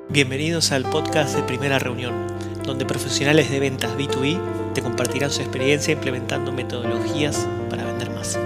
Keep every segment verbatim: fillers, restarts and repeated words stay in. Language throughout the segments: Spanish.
Bienvenidos al podcast de Primera Reunión, donde profesionales de ventas B dos B te compartirán su experiencia implementando metodologías para vender más.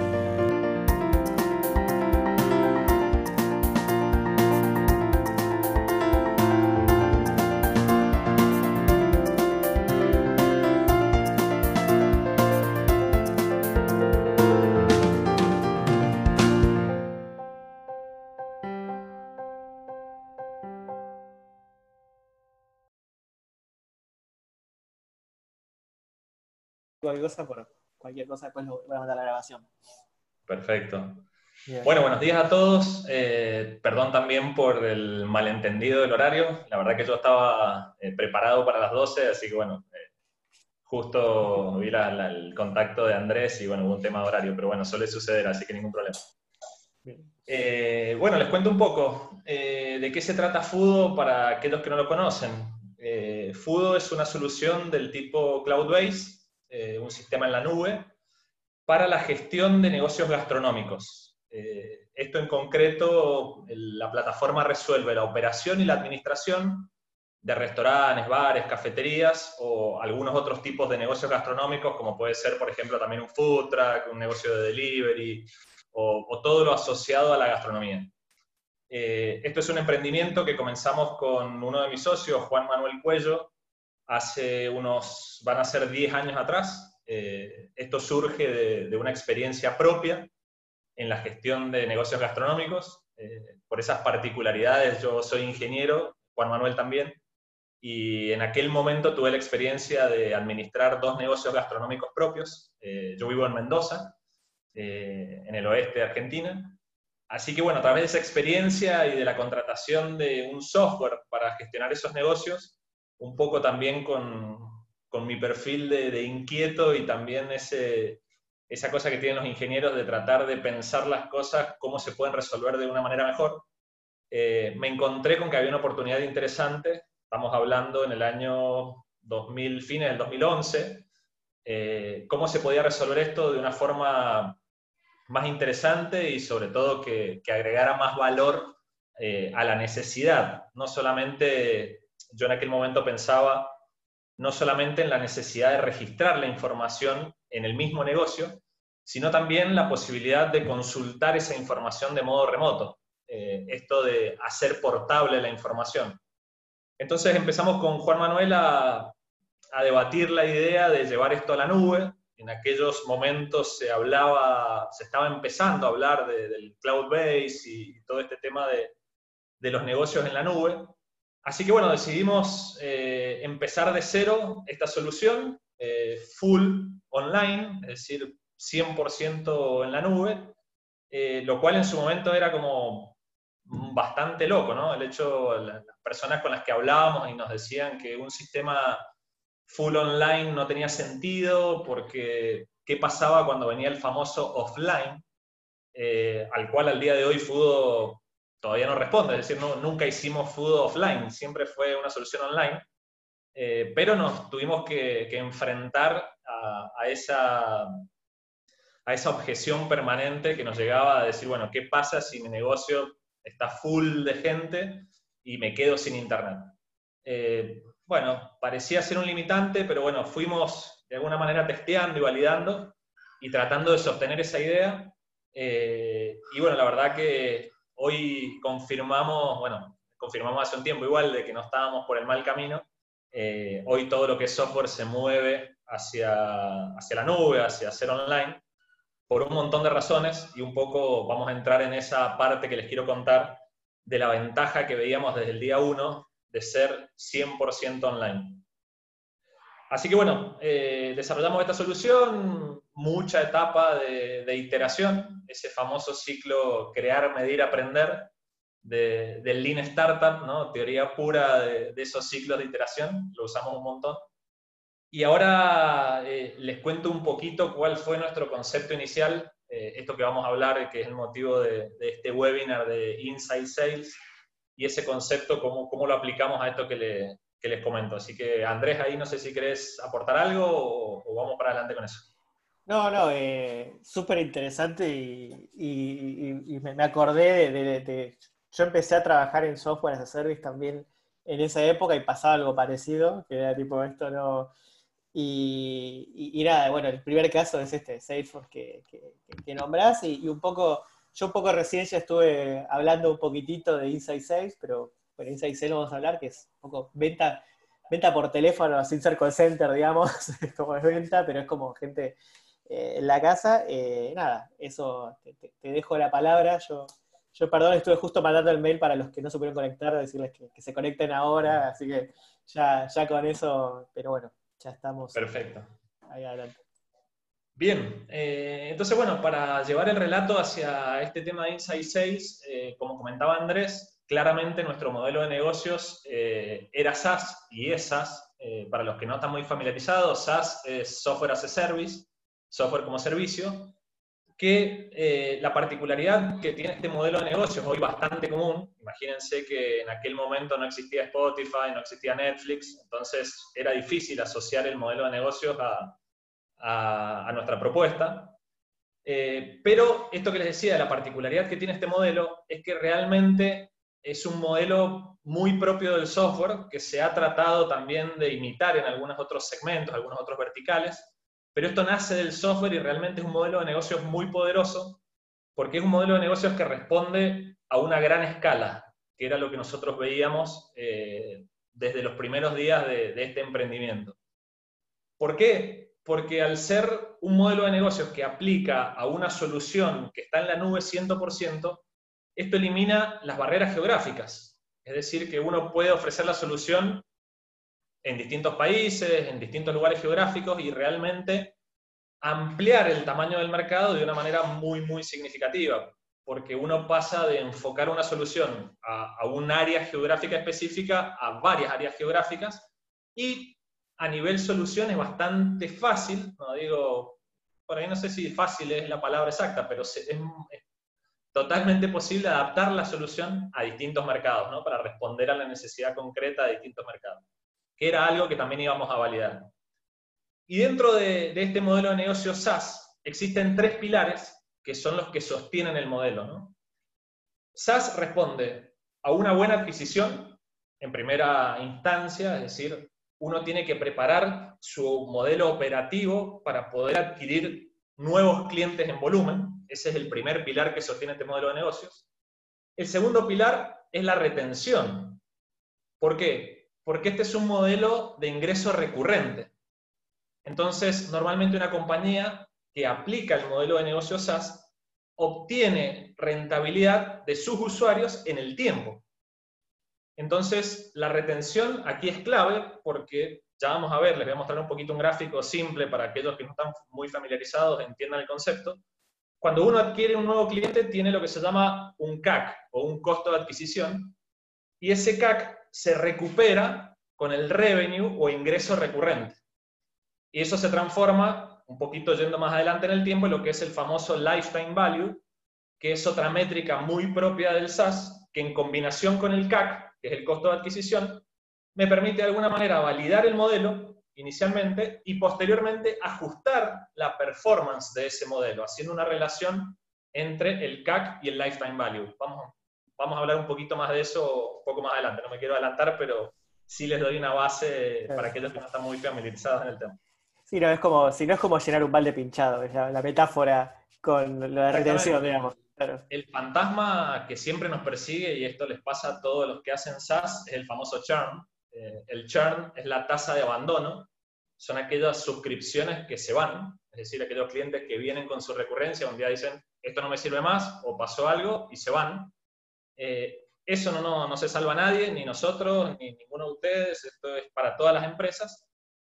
Cualquier cosa, por cualquier cosa después lo voy a mandar a la grabación. Perfecto. Bien. Bueno, buenos días a todos. Eh, perdón también por el malentendido del horario. La verdad que yo estaba eh, preparado para las doce, así que bueno, eh, justo vi la, la, el contacto de Andrés y bueno, hubo un tema de horario, pero bueno, suele suceder, así que ningún problema. Eh, bueno, les cuento un poco eh, de qué se trata Fudo para aquellos que no lo conocen. Eh, Fudo es una solución del tipo Cloud-Based, eh, un sistema en la nube, para la gestión de negocios gastronómicos. Eh, esto en concreto, la plataforma resuelve la operación y la administración de restaurantes, bares, cafeterías o algunos otros tipos de negocios gastronómicos, como puede ser, por ejemplo, también un food truck, un negocio de delivery o, o todo lo asociado a la gastronomía. Eh, esto es un emprendimiento que comenzamos con uno de mis socios, Juan Manuel Cuello, hace unos, van a ser diez años atrás. Eh, esto surge de, de una experiencia propia en la gestión de negocios gastronómicos. Eh, por esas particularidades, yo soy ingeniero, Juan Manuel también, y en aquel momento tuve la experiencia de administrar dos negocios gastronómicos propios. Eh, yo vivo en Mendoza, eh, en el oeste de Argentina. Así que bueno, a través de esa experiencia y de la contratación de un software para gestionar esos negocios, un poco también con, con mi perfil de, de inquieto y también ese, esa cosa que tienen los ingenieros de tratar de pensar las cosas, cómo se pueden resolver de una manera mejor, eh, me encontré con que había una oportunidad interesante. Estamos hablando en el año dos mil, fines del dos mil once, eh, cómo se podía resolver esto de una forma más interesante y sobre todo que, que agregara más valor eh, a la necesidad. No solamente, yo en aquel momento pensaba, no solamente en la necesidad de registrar la información en el mismo negocio, sino también la posibilidad de consultar esa información de modo remoto. Eh, esto de hacer portable la información. Entonces empezamos con Juan Manuel a, a debatir la idea de llevar esto a la nube. En aquellos momentos se hablaba, se estaba empezando a hablar de, del cloud base y todo este tema de, de los negocios en la nube. Así que bueno, decidimos eh, empezar de cero esta solución, eh, full online, es decir, cien por ciento en la nube, eh, lo cual en su momento era como bastante loco, ¿no? El hecho, las personas con las que hablábamos y nos decían que un sistema full online no tenía sentido, porque ¿qué pasaba cuando venía el famoso offline? Eh, al cual al día de hoy Fudo todavía no responde, es decir, no, nunca hicimos Fudo offline, siempre fue una solución online, eh, pero nos tuvimos que, que enfrentar a, a, esa, a esa objeción permanente que nos llegaba a decir, bueno, ¿qué pasa si mi negocio está full de gente y me quedo sin internet? Eh, bueno, parecía ser un limitante, pero bueno, fuimos de alguna manera testeando y validando y tratando de sostener esa idea. Eh, y bueno, la verdad que hoy confirmamos, bueno, confirmamos hace un tiempo igual de que no estábamos por el mal camino. Eh, hoy todo lo que es software se mueve hacia, hacia la nube, hacia hacer online, por un montón de razones, y un poco vamos a entrar en esa parte que les quiero contar de la ventaja que veíamos desde el día uno de ser cien por ciento online. Así que bueno, eh, desarrollamos esta solución, mucha etapa de, de iteración, ese famoso ciclo crear, medir, aprender, de, del Lean Startup, ¿no? Teoría pura de, de esos ciclos de iteración, lo usamos un montón. Y ahora eh, les cuento un poquito cuál fue nuestro concepto inicial, eh, esto que vamos a hablar, que es el motivo de, de este webinar de Inside Sales, y ese concepto, cómo, cómo lo aplicamos a esto que, le, que les comento. Así que, Andrés, ahí no sé si querés aportar algo o, o vamos para adelante con eso. No, no, eh, súper interesante y, y- y- y me, me acordé de, de- de- Yo empecé a trabajar en software as a service también en esa época y pasaba algo parecido, que era tipo esto no... Y, y, y nada, bueno, el primer caso es este, Salesforce que, que, que nombrás, y, y un poco, yo un poco recién ya estuve hablando un poquitito de Inside Sales, pero bueno, Inside Sales vamos a hablar, que es un poco venta, venta por teléfono, sin ser call center, digamos, como es venta, pero es como gente eh, en la casa. Eh, nada, eso, te, te, te dejo la palabra, yo... Yo, perdón, estuve justo mandando el mail para los que no se pudieron conectar, decirles que, que se conecten ahora, así que ya, ya con eso, pero bueno, ya estamos. Perfecto. Ahí adelante. Bien, eh, entonces bueno, para llevar el relato hacia este tema de Inside Sales, eh, como comentaba Andrés, claramente nuestro modelo de negocios eh, era SaaS y es SaaS. Eh, para los que no están muy familiarizados, SaaS es Software as a Service, software como servicio, que eh, la particularidad que tiene este modelo de negocios, hoy bastante común, imagínense que en aquel momento no existía Spotify, no existía Netflix, entonces era difícil asociar el modelo de negocios a, a, a nuestra propuesta. Eh, pero esto que les decía, la particularidad que tiene este modelo es que realmente es un modelo muy propio del software, que se ha tratado también de imitar en algunos otros segmentos, algunos otros verticales. Pero esto nace del software y realmente es un modelo de negocios muy poderoso, porque es un modelo de negocios que responde a una gran escala, que era lo que nosotros veíamos eh, desde los primeros días de, de este emprendimiento. ¿Por qué? Porque al ser un modelo de negocios que aplica a una solución que está en la nube cien por ciento, esto elimina las barreras geográficas. Es decir, que uno puede ofrecer la solución en distintos países, en distintos lugares geográficos y realmente ampliar el tamaño del mercado de una manera muy, muy significativa, porque uno pasa de enfocar una solución a, a un área geográfica específica a varias áreas geográficas, y a nivel solución es bastante fácil, no digo, por ahí no sé si fácil es la palabra exacta, pero es, es totalmente posible adaptar la solución a distintos mercados, ¿no? Para responder a la necesidad concreta de distintos mercados, que era algo que también íbamos a validar. Y dentro de, de este modelo de negocio SaaS existen tres pilares que son los que sostienen el modelo, ¿no? SaaS responde a una buena adquisición en primera instancia, es decir, uno tiene que preparar su modelo operativo para poder adquirir nuevos clientes en volumen. Ese es el primer pilar que sostiene este modelo de negocios. El segundo pilar es la retención. ¿Por qué? Porque este es un modelo de ingreso recurrente. Entonces, normalmente una compañía que aplica el modelo de negocio SaaS obtiene rentabilidad de sus usuarios en el tiempo. Entonces, la retención aquí es clave porque, ya vamos a ver, les voy a mostrar un poquito un gráfico simple para aquellos que no están muy familiarizados, entiendan el concepto. Cuando uno adquiere un nuevo cliente, tiene lo que se llama un C A C, o un costo de adquisición, y ese C A C se recupera con el revenue o ingreso recurrente. Y eso se transforma, un poquito yendo más adelante en el tiempo, en lo que es el famoso lifetime value, que es otra métrica muy propia del SaaS, que en combinación con el C A C, que es el costo de adquisición, me permite de alguna manera validar el modelo inicialmente y posteriormente ajustar la performance de ese modelo, haciendo una relación entre el C A C y el lifetime value. Vamos, vamos a hablar un poquito más de eso un poco más adelante, no me quiero adelantar, pero sí les doy una base para aquellos que no están muy familiarizados en el tema. Sí, no es como, si no es como llenar un balde pinchado, es la, la metáfora con la retención, digamos. Claro. El fantasma que siempre nos persigue, y esto les pasa a todos los que hacen SaaS, es el famoso churn. Eh, el churn es la tasa de abandono, son aquellas suscripciones que se van, es decir, aquellos clientes que vienen con su recurrencia, un día dicen, esto no me sirve más, o pasó algo, y se van. Eh, eso no, no, no se salva a nadie, ni nosotros, ni ninguno de ustedes, esto es para todas las empresas.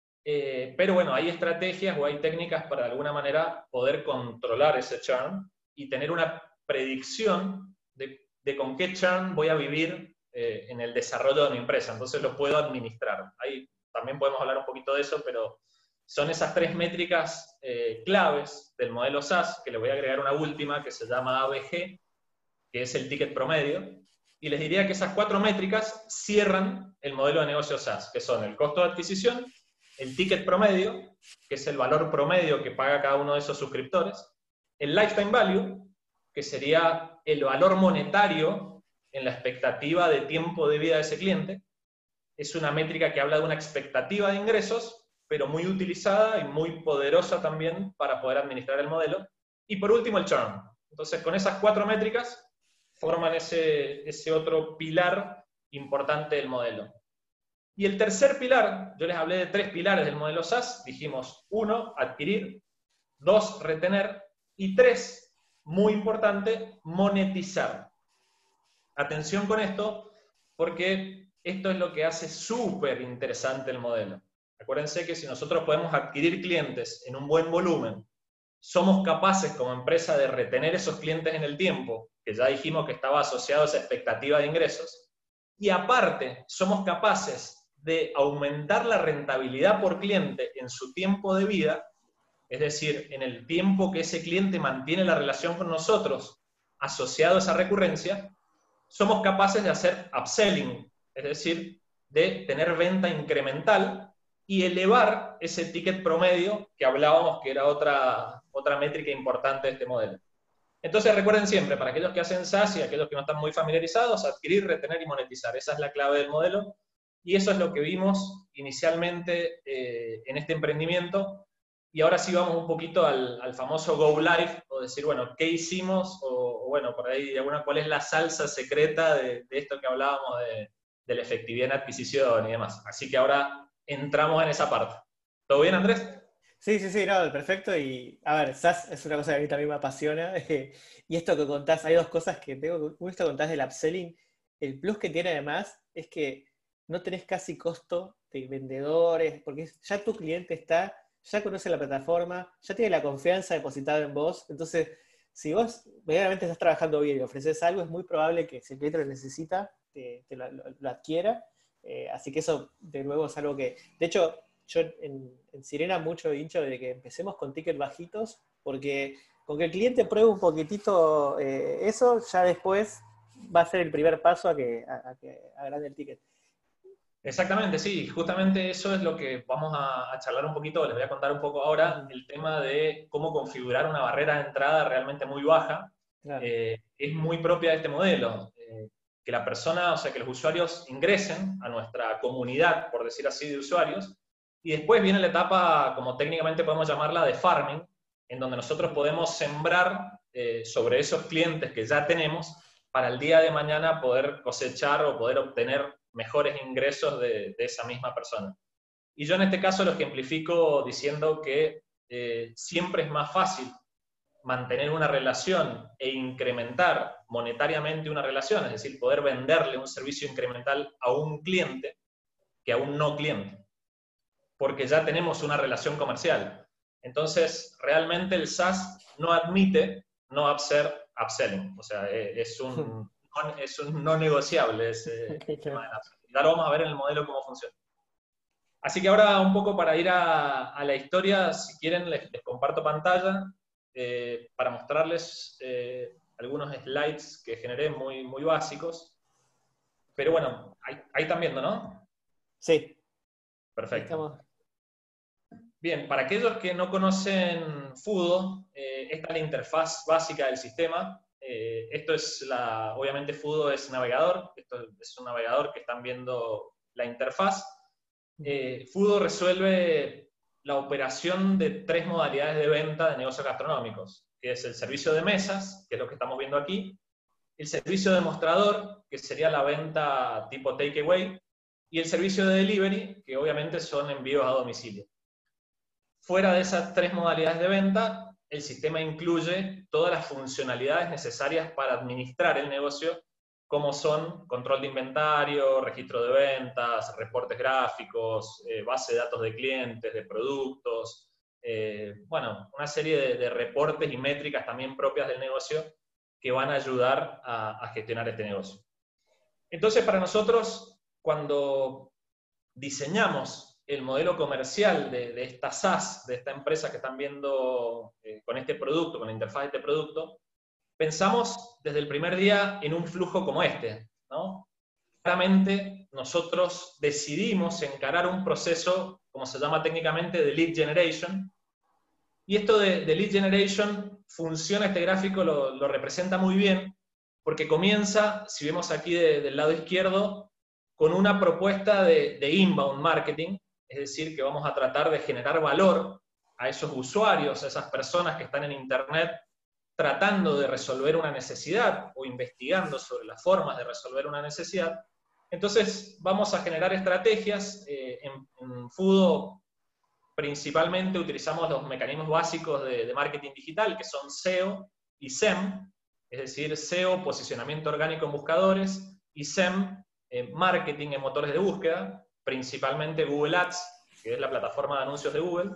Eh, pero bueno, hay estrategias o hay técnicas para de alguna manera poder controlar ese churn y tener una predicción de, de con qué churn voy a vivir eh, en el desarrollo de mi empresa. Entonces lo puedo administrar. Ahí también podemos hablar un poquito de eso, pero son esas tres métricas eh, claves del modelo SaaS, que le voy a agregar una última que se llama A B G, que es el ticket promedio. Y les diría que esas cuatro métricas cierran el modelo de negocio SaaS, que son el costo de adquisición, el ticket promedio, que es el valor promedio que paga cada uno de esos suscriptores, el lifetime value, que sería el valor monetario en la expectativa de tiempo de vida de ese cliente, es una métrica que habla de una expectativa de ingresos, pero muy utilizada y muy poderosa también para poder administrar el modelo. Y por último, el churn. Entonces, con esas cuatro métricas forman ese, ese otro pilar importante del modelo. Y el tercer pilar, yo les hablé de tres pilares del modelo SaaS, dijimos, uno, adquirir, dos, retener, y tres, muy importante, monetizar. Atención con esto, porque esto es lo que hace súper interesante el modelo. Acuérdense que si nosotros podemos adquirir clientes en un buen volumen, somos capaces como empresa de retener esos clientes en el tiempo, que ya dijimos que estaba asociado a esa expectativa de ingresos, y aparte somos capaces de aumentar la rentabilidad por cliente en su tiempo de vida, es decir, en el tiempo que ese cliente mantiene la relación con nosotros asociado a esa recurrencia, somos capaces de hacer upselling, es decir, de tener venta incremental y elevar ese ticket promedio que hablábamos que era otra, otra métrica importante de este modelo. Entonces recuerden siempre, para aquellos que hacen SaaS y aquellos que no están muy familiarizados, adquirir, retener y monetizar. Esa es la clave del modelo y eso es lo que vimos inicialmente eh, en este emprendimiento. Y ahora sí vamos un poquito al, al famoso Go Live, o decir, bueno, ¿qué hicimos? O, o bueno, por ahí, alguna, ¿cuál es la salsa secreta de, de esto que hablábamos de, de la efectividad en adquisición y demás? Así que ahora entramos en esa parte. ¿Todo bien, Andrés? Sí, sí, sí, no, perfecto. Y a ver, SaaS es una cosa que a mí también me apasiona. Y esto que contás, hay dos cosas que tengo. Uno, esto que contás del upselling. El plus que tiene además es que no tenés casi costo de vendedores, porque ya tu cliente está, ya conoce la plataforma, ya tiene la confianza depositada en vos. Entonces, si vos verdaderamente estás trabajando bien y ofreces algo, es muy probable que si el cliente lo necesita, te, te lo, lo, lo adquiera. Eh, así que eso, de nuevo, es algo que... De hecho, yo en, en Sirena mucho hincho de que empecemos con tickets bajitos, porque con que el cliente pruebe un poquitito eh, eso, ya después va a ser el primer paso a que, a, a que agrande el ticket. Exactamente, sí, justamente eso es lo que vamos a, a charlar un poquito, les voy a contar un poco ahora, el tema de cómo configurar una barrera de entrada realmente muy baja, claro. eh, es muy propia de este modelo, eh, que la persona, o sea, que los usuarios ingresen a nuestra comunidad, por decir así, de usuarios, y después viene la etapa, como técnicamente podemos llamarla, de farming, en donde nosotros podemos sembrar eh, sobre esos clientes que ya tenemos, para el día de mañana poder cosechar o poder obtener mejores ingresos de, de esa misma persona. Y yo en este caso lo ejemplifico diciendo que eh, siempre es más fácil mantener una relación e incrementar monetariamente una relación, es decir, poder venderle un servicio incremental a un cliente que a un no cliente, porque ya tenemos una relación comercial. Entonces, realmente el SaaS no admite no hacer upselling, o sea, es un... es un no negociable ese tema de la upselling. Y ahora vamos a ver en el modelo cómo funciona. Así que ahora un poco para ir a, a la historia, si quieren les, les comparto pantalla eh, para mostrarles eh, algunos slides que generé muy, muy básicos. Pero bueno, ahí, ahí están viendo, ¿no? Sí. Perfecto. Estamos... Bien, para aquellos que no conocen Fudo, eh, esta es la interfaz básica del sistema. Eh, esto es, la, obviamente Fudo es navegador, esto es un navegador que están viendo la interfaz. Eh, Fudo resuelve la operación de tres modalidades de venta de negocios gastronómicos, que es el servicio de mesas, que es lo que estamos viendo aquí, el servicio de mostrador, que sería la venta tipo takeaway, y el servicio de delivery, que obviamente son envíos a domicilio. Fuera de esas tres modalidades de venta, el sistema incluye todas las funcionalidades necesarias para administrar el negocio, como son control de inventario, registro de ventas, reportes gráficos, eh, base de datos de clientes, de productos, eh, bueno, una serie de, de reportes y métricas también propias del negocio que van a ayudar a, a gestionar este negocio. Entonces, para nosotros, cuando diseñamos el modelo comercial de, de esta SaaS, de esta empresa que están viendo eh, con este producto, con la interfaz de este producto, pensamos desde el primer día en un flujo como este, ¿no? Claramente nosotros decidimos encarar un proceso, como se llama técnicamente, de lead generation, y esto de, de lead generation funciona, este gráfico lo, lo representa muy bien, porque comienza, si vemos aquí de, del lado izquierdo, con una propuesta de, de inbound marketing, es decir, que vamos a tratar de generar valor a esos usuarios, a esas personas que están en Internet tratando de resolver una necesidad o investigando sobre las formas de resolver una necesidad. Entonces vamos a generar estrategias. Eh, en, en Fudo principalmente utilizamos los mecanismos básicos de, de marketing digital, que son S E O y S E M, es decir, S E O, posicionamiento orgánico en buscadores, y S E M, eh, marketing en motores de búsqueda, principalmente Google Ads, que es la plataforma de anuncios de Google.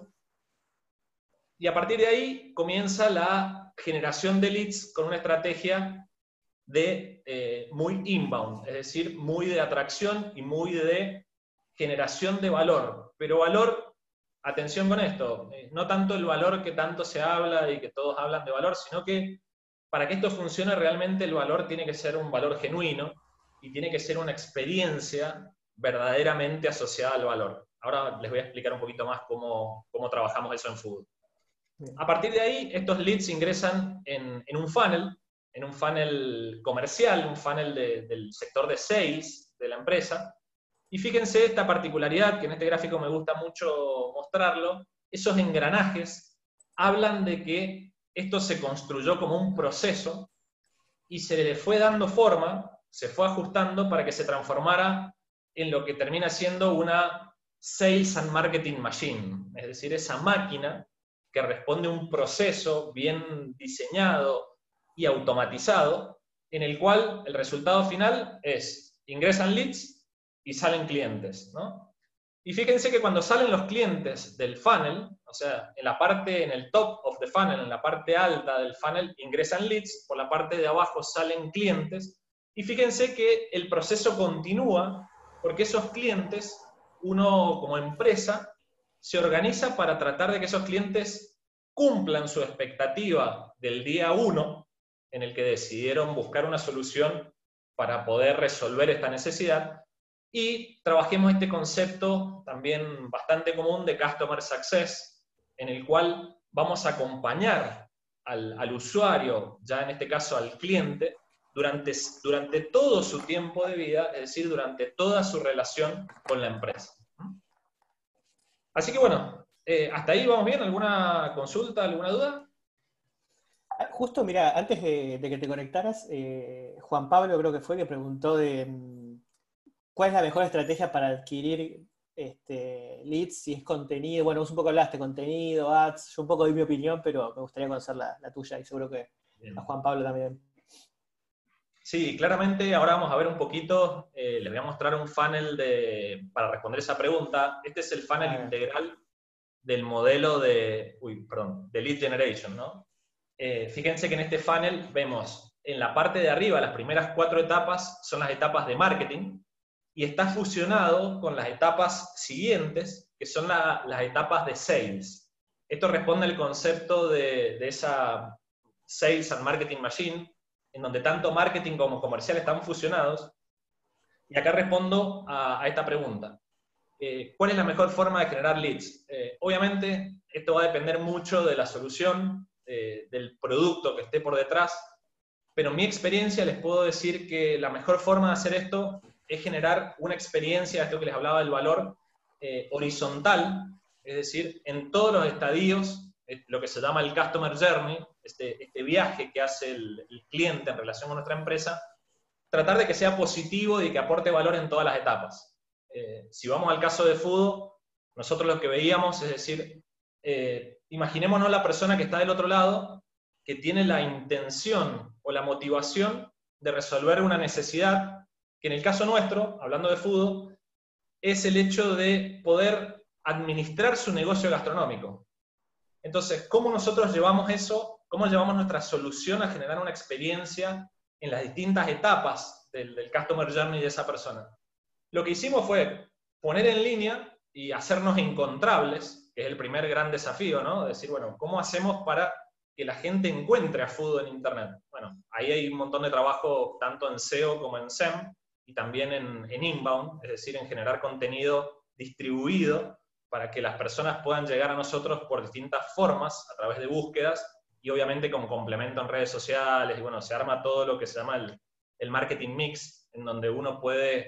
Y a partir de ahí comienza la generación de leads con una estrategia de eh, muy inbound, es decir, muy de atracción y muy de generación de valor. Pero valor, atención con esto, eh, no tanto el valor que tanto se habla y que todos hablan de valor, sino que para que esto funcione realmente el valor tiene que ser un valor genuino y tiene que ser una experiencia verdaderamente asociada al valor. Ahora les voy a explicar un poquito más cómo, cómo trabajamos eso en Fudo. A partir de ahí, estos leads ingresan en, en un funnel, en un funnel comercial, un funnel de, del sector de sales de la empresa. Y fíjense esta particularidad, que en este gráfico me gusta mucho mostrarlo, esos engranajes hablan de que esto se construyó como un proceso y se le fue dando forma, se fue ajustando para que se transformara en lo que termina siendo una Sales and Marketing Machine, es decir, esa máquina que responde a un proceso bien diseñado y automatizado, en el cual el resultado final es, ingresan leads y salen clientes, ¿no? Y fíjense que cuando salen los clientes del funnel, o sea, en la parte, en el top of the funnel, en la parte alta del funnel, ingresan leads, por la parte de abajo salen clientes, y fíjense que el proceso continúa, porque esos clientes, uno como empresa, se organiza para tratar de que esos clientes cumplan su expectativa del día uno, en el que decidieron buscar una solución para poder resolver esta necesidad, y trabajemos este concepto también bastante común de Customer Success, en el cual vamos a acompañar al, al usuario, ya en este caso al cliente, durante, durante todo su tiempo de vida, es decir, durante toda su relación con la empresa. Así que bueno, eh, ¿hasta ahí vamos bien? ¿Alguna consulta, alguna duda? Justo, mira, antes de, de que te conectaras, eh, Juan Pablo creo que fue que preguntó de mm, cuál es la mejor estrategia para adquirir este, leads, si es contenido. Bueno, vos un poco hablaste, contenido, ads, yo un poco di mi opinión, pero me gustaría conocer la, la tuya y seguro que bien. A Juan Pablo también. Sí, claramente ahora vamos a ver un poquito, eh, les voy a mostrar un funnel de, para responder esa pregunta. Este es el funnel ah, integral del modelo de, uy, perdón, de lead generation, ¿no? Eh, fíjense que en este funnel vemos en la parte de arriba, las primeras cuatro etapas son las etapas de marketing, y está fusionado con las etapas siguientes, que son la, las etapas de sales. Esto responde al concepto de, de esa Sales and Marketing Machine, en donde tanto marketing como comercial están fusionados. Y acá respondo a, a esta pregunta. Eh, ¿Cuál es la mejor forma de generar leads? Eh, obviamente, esto va a depender mucho de la solución, eh, del producto que esté por detrás, pero en mi experiencia les puedo decir que la mejor forma de hacer esto es generar una experiencia, esto que les hablaba del valor, eh, horizontal, es decir, en todos los estadios, eh, lo que se llama el Customer Journey, este, este viaje que hace el, el cliente en relación con nuestra empresa, tratar de que sea positivo y que aporte valor en todas las etapas. Eh, si vamos al caso de Fudo, nosotros lo que veíamos es decir, eh, imaginémonos la persona que está del otro lado, que tiene la intención o la motivación de resolver una necesidad, que en el caso nuestro, hablando de Fudo, es el hecho de poder administrar su negocio gastronómico. Entonces, ¿cómo nosotros llevamos eso? ¿Cómo llevamos nuestra solución a generar una experiencia en las distintas etapas del, del Customer Journey de esa persona? Lo que hicimos fue poner en línea y hacernos encontrables, que es el primer gran desafío, ¿no? Decir, bueno, ¿cómo hacemos para que la gente encuentre a Fudo en Internet? Bueno, ahí hay un montón de trabajo tanto en S E O como en S E M, y también en, en inbound, es decir, en generar contenido distribuido para que las personas puedan llegar a nosotros por distintas formas, a través de búsquedas, y obviamente con complemento en redes sociales, y bueno, se arma todo lo que se llama el, el marketing mix, en donde uno puede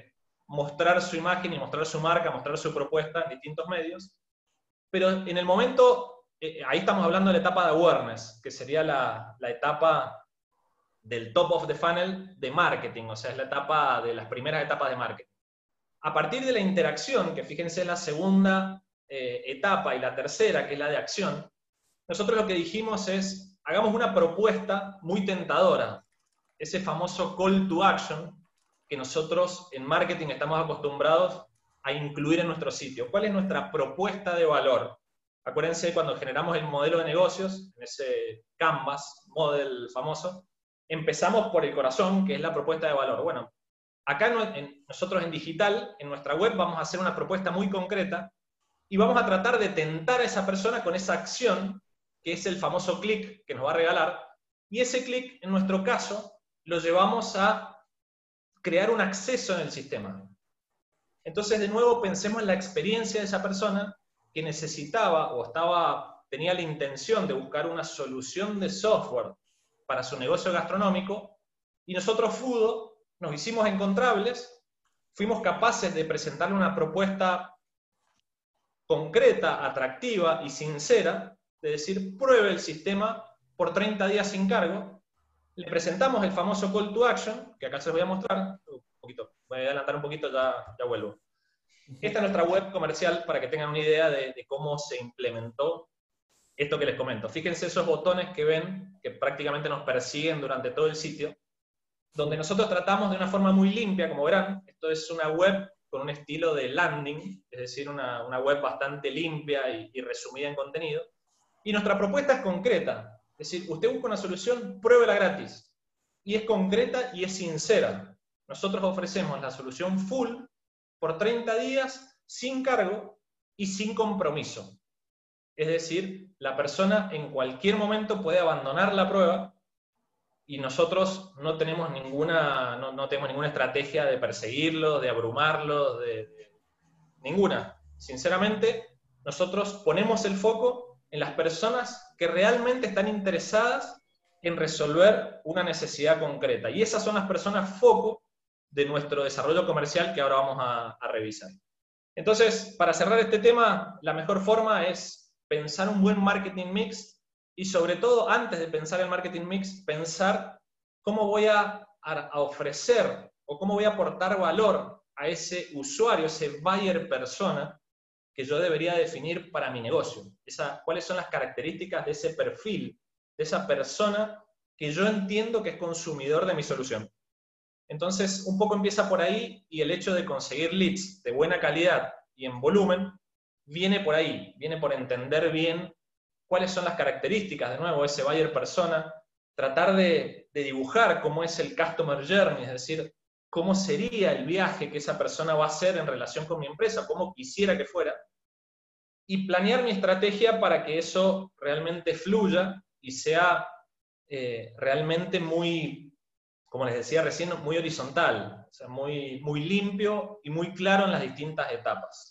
mostrar su imagen y mostrar su marca, mostrar su propuesta en distintos medios. Pero en el momento, eh, ahí estamos hablando de la etapa de awareness, que sería la, la etapa del top of the funnel de marketing, o sea, es la etapa de las primeras etapas de marketing. A partir de la interacción, que fíjense es la segunda eh, etapa y la tercera, que es la de acción, nosotros lo que dijimos es, hagamos una propuesta muy tentadora, ese famoso call to action que nosotros en marketing estamos acostumbrados a incluir en nuestro sitio. ¿Cuál es nuestra propuesta de valor? Acuérdense cuando generamos el modelo de negocios, en ese Canvas model famoso, empezamos por el corazón, que es la propuesta de valor. Bueno, acá en, nosotros en digital, en nuestra web, vamos a hacer una propuesta muy concreta y vamos a tratar de tentar a esa persona con esa acción, que es el famoso clic que nos va a regalar, y ese clic, en nuestro caso, lo llevamos a crear un acceso en el sistema. Entonces, de nuevo, pensemos en la experiencia de esa persona que necesitaba o estaba, tenía la intención de buscar una solución de software para su negocio gastronómico, y nosotros, Fudo, nos hicimos encontrables, fuimos capaces de presentarle una propuesta concreta, atractiva y sincera, de decir, pruebe el sistema por treinta días sin cargo. Le presentamos el famoso call to action, que acá se los voy a mostrar, un poquito, voy a adelantar un poquito, ya, ya vuelvo. Esta es nuestra web comercial para que tengan una idea de, de cómo se implementó esto que les comento. Fíjense esos botones que ven, que prácticamente nos persiguen durante todo el sitio, donde nosotros tratamos de una forma muy limpia, como verán. Esto es una web con un estilo de landing, es decir, una, una web bastante limpia y, y resumida en contenido. Y nuestra propuesta es concreta. Es decir, usted busca una solución, pruébela gratis. Y es concreta y es sincera. Nosotros ofrecemos la solución full por treinta días, sin cargo y sin compromiso. Es decir, la persona en cualquier momento puede abandonar la prueba y nosotros no tenemos ninguna, no, no tenemos ninguna estrategia de perseguirlo, de abrumarlo, de, de, ninguna. Sinceramente, nosotros ponemos el foco en las personas que realmente están interesadas en resolver una necesidad concreta. Y esas son las personas foco de nuestro desarrollo comercial que ahora vamos a, a revisar. Entonces, para cerrar este tema, la mejor forma es pensar un buen marketing mix y sobre todo, antes de pensar el marketing mix, pensar cómo voy a, a ofrecer o cómo voy a aportar valor a ese usuario, ese buyer persona que yo debería definir para mi negocio. Esa, ¿cuáles son las características de ese perfil, de esa persona que yo entiendo que es consumidor de mi solución? Entonces, un poco empieza por ahí y el hecho de conseguir leads de buena calidad y en volumen viene por ahí, viene por entender bien cuáles son las características, de nuevo, de ese buyer persona, tratar de, de dibujar cómo es el customer journey, es decir, cómo sería el viaje que esa persona va a hacer en relación con mi empresa, cómo quisiera que fuera, y planear mi estrategia para que eso realmente fluya y sea eh, realmente muy, como les decía recién, muy horizontal, o sea, muy, muy limpio y muy claro en las distintas etapas.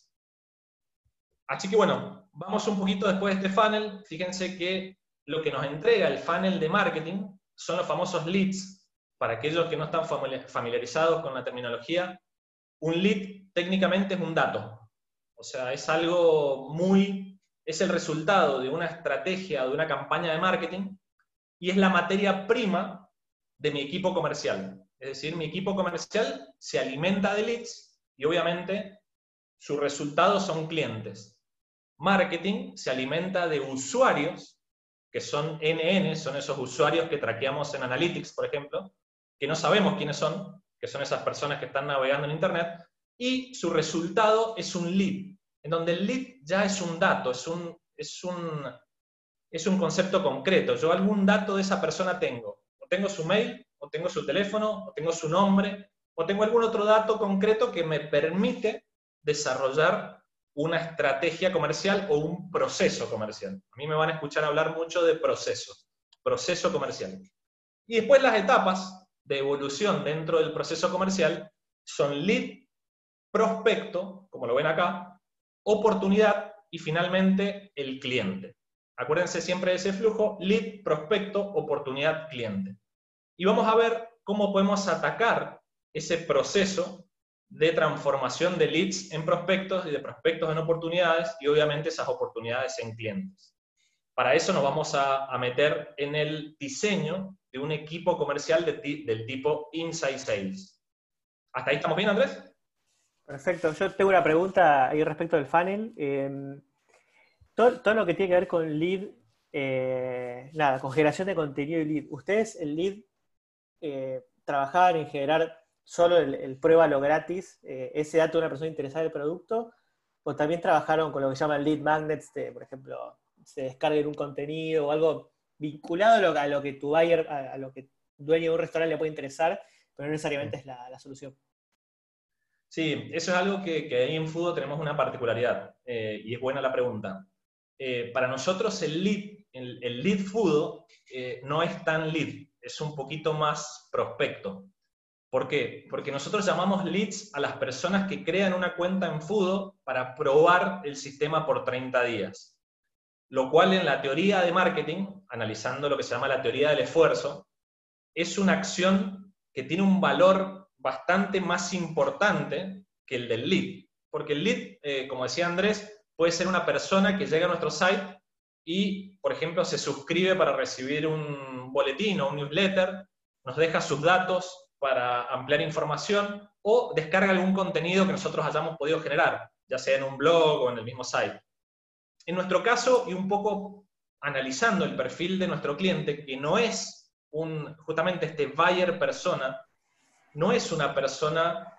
Así que bueno, vamos un poquito después de este funnel. Fíjense que lo que nos entrega el funnel de marketing son los famosos leads. Para aquellos que no están familiarizados con la terminología, un lead técnicamente es un dato. O sea, es algo muy, es el resultado de una estrategia, de una campaña de marketing, y es la materia prima de mi equipo comercial. Es decir, mi equipo comercial se alimenta de leads y obviamente sus resultados son clientes. Marketing se alimenta de usuarios, que son N N, son esos usuarios que traqueamos en Analytics, por ejemplo, que no sabemos quiénes son, que son esas personas que están navegando en Internet, y su resultado es un lead, en donde el lead ya es un dato, es un, es un, es un concepto concreto. Yo algún dato de esa persona tengo. O tengo su mail, o tengo su teléfono, o tengo su nombre, o tengo algún otro dato concreto que me permite desarrollar una estrategia comercial o un proceso comercial. A mí me van a escuchar hablar mucho de proceso, proceso comercial. Y después las etapas de evolución dentro del proceso comercial son lead, prospecto, como lo ven acá, oportunidad y finalmente el cliente. Acuérdense siempre de ese flujo, lead, prospecto, oportunidad, cliente. Y vamos a ver cómo podemos atacar ese proceso de transformación de leads en prospectos y de prospectos en oportunidades, y obviamente esas oportunidades en clientes. Para eso nos vamos a, a meter en el diseño de un equipo comercial de ti, del tipo Inside Sales. ¿Hasta ahí estamos bien, Andrés? Perfecto. Yo tengo una pregunta ahí respecto del funnel. Eh, todo, todo lo que tiene que ver con lead, eh, nada, con generación de contenido y lead. ¿Ustedes el lead eh, trabajaban en generar solo el, el pruébalo gratis, eh, ese dato de una persona interesada en el producto, o también trabajaron con lo que llaman lead magnets, de, por ejemplo, se descarguen un contenido o algo vinculado a lo, a lo que tu buyer, a, a lo que dueño de un restaurante le puede interesar, pero no necesariamente es la, la solución? Sí, eso es algo que, que ahí en Fudo tenemos una particularidad, eh, y es buena la pregunta. Eh, para nosotros el lead, el, el lead Fudo eh, no es tan lead, es un poquito más prospecto. ¿Por qué? Porque nosotros llamamos leads a las personas que crean una cuenta en Fudo para probar el sistema por treinta días. Lo cual en la teoría de marketing, analizando lo que se llama la teoría del esfuerzo, es una acción que tiene un valor bastante más importante que el del lead. Porque el lead, eh, como decía Andrés, puede ser una persona que llega a nuestro site y, por ejemplo, se suscribe para recibir un boletín o un newsletter, nos deja sus datos para ampliar información o descarga algún contenido que nosotros hayamos podido generar, ya sea en un blog o en el mismo site. En nuestro caso, y un poco analizando el perfil de nuestro cliente, que no es un, justamente este buyer persona, no es una persona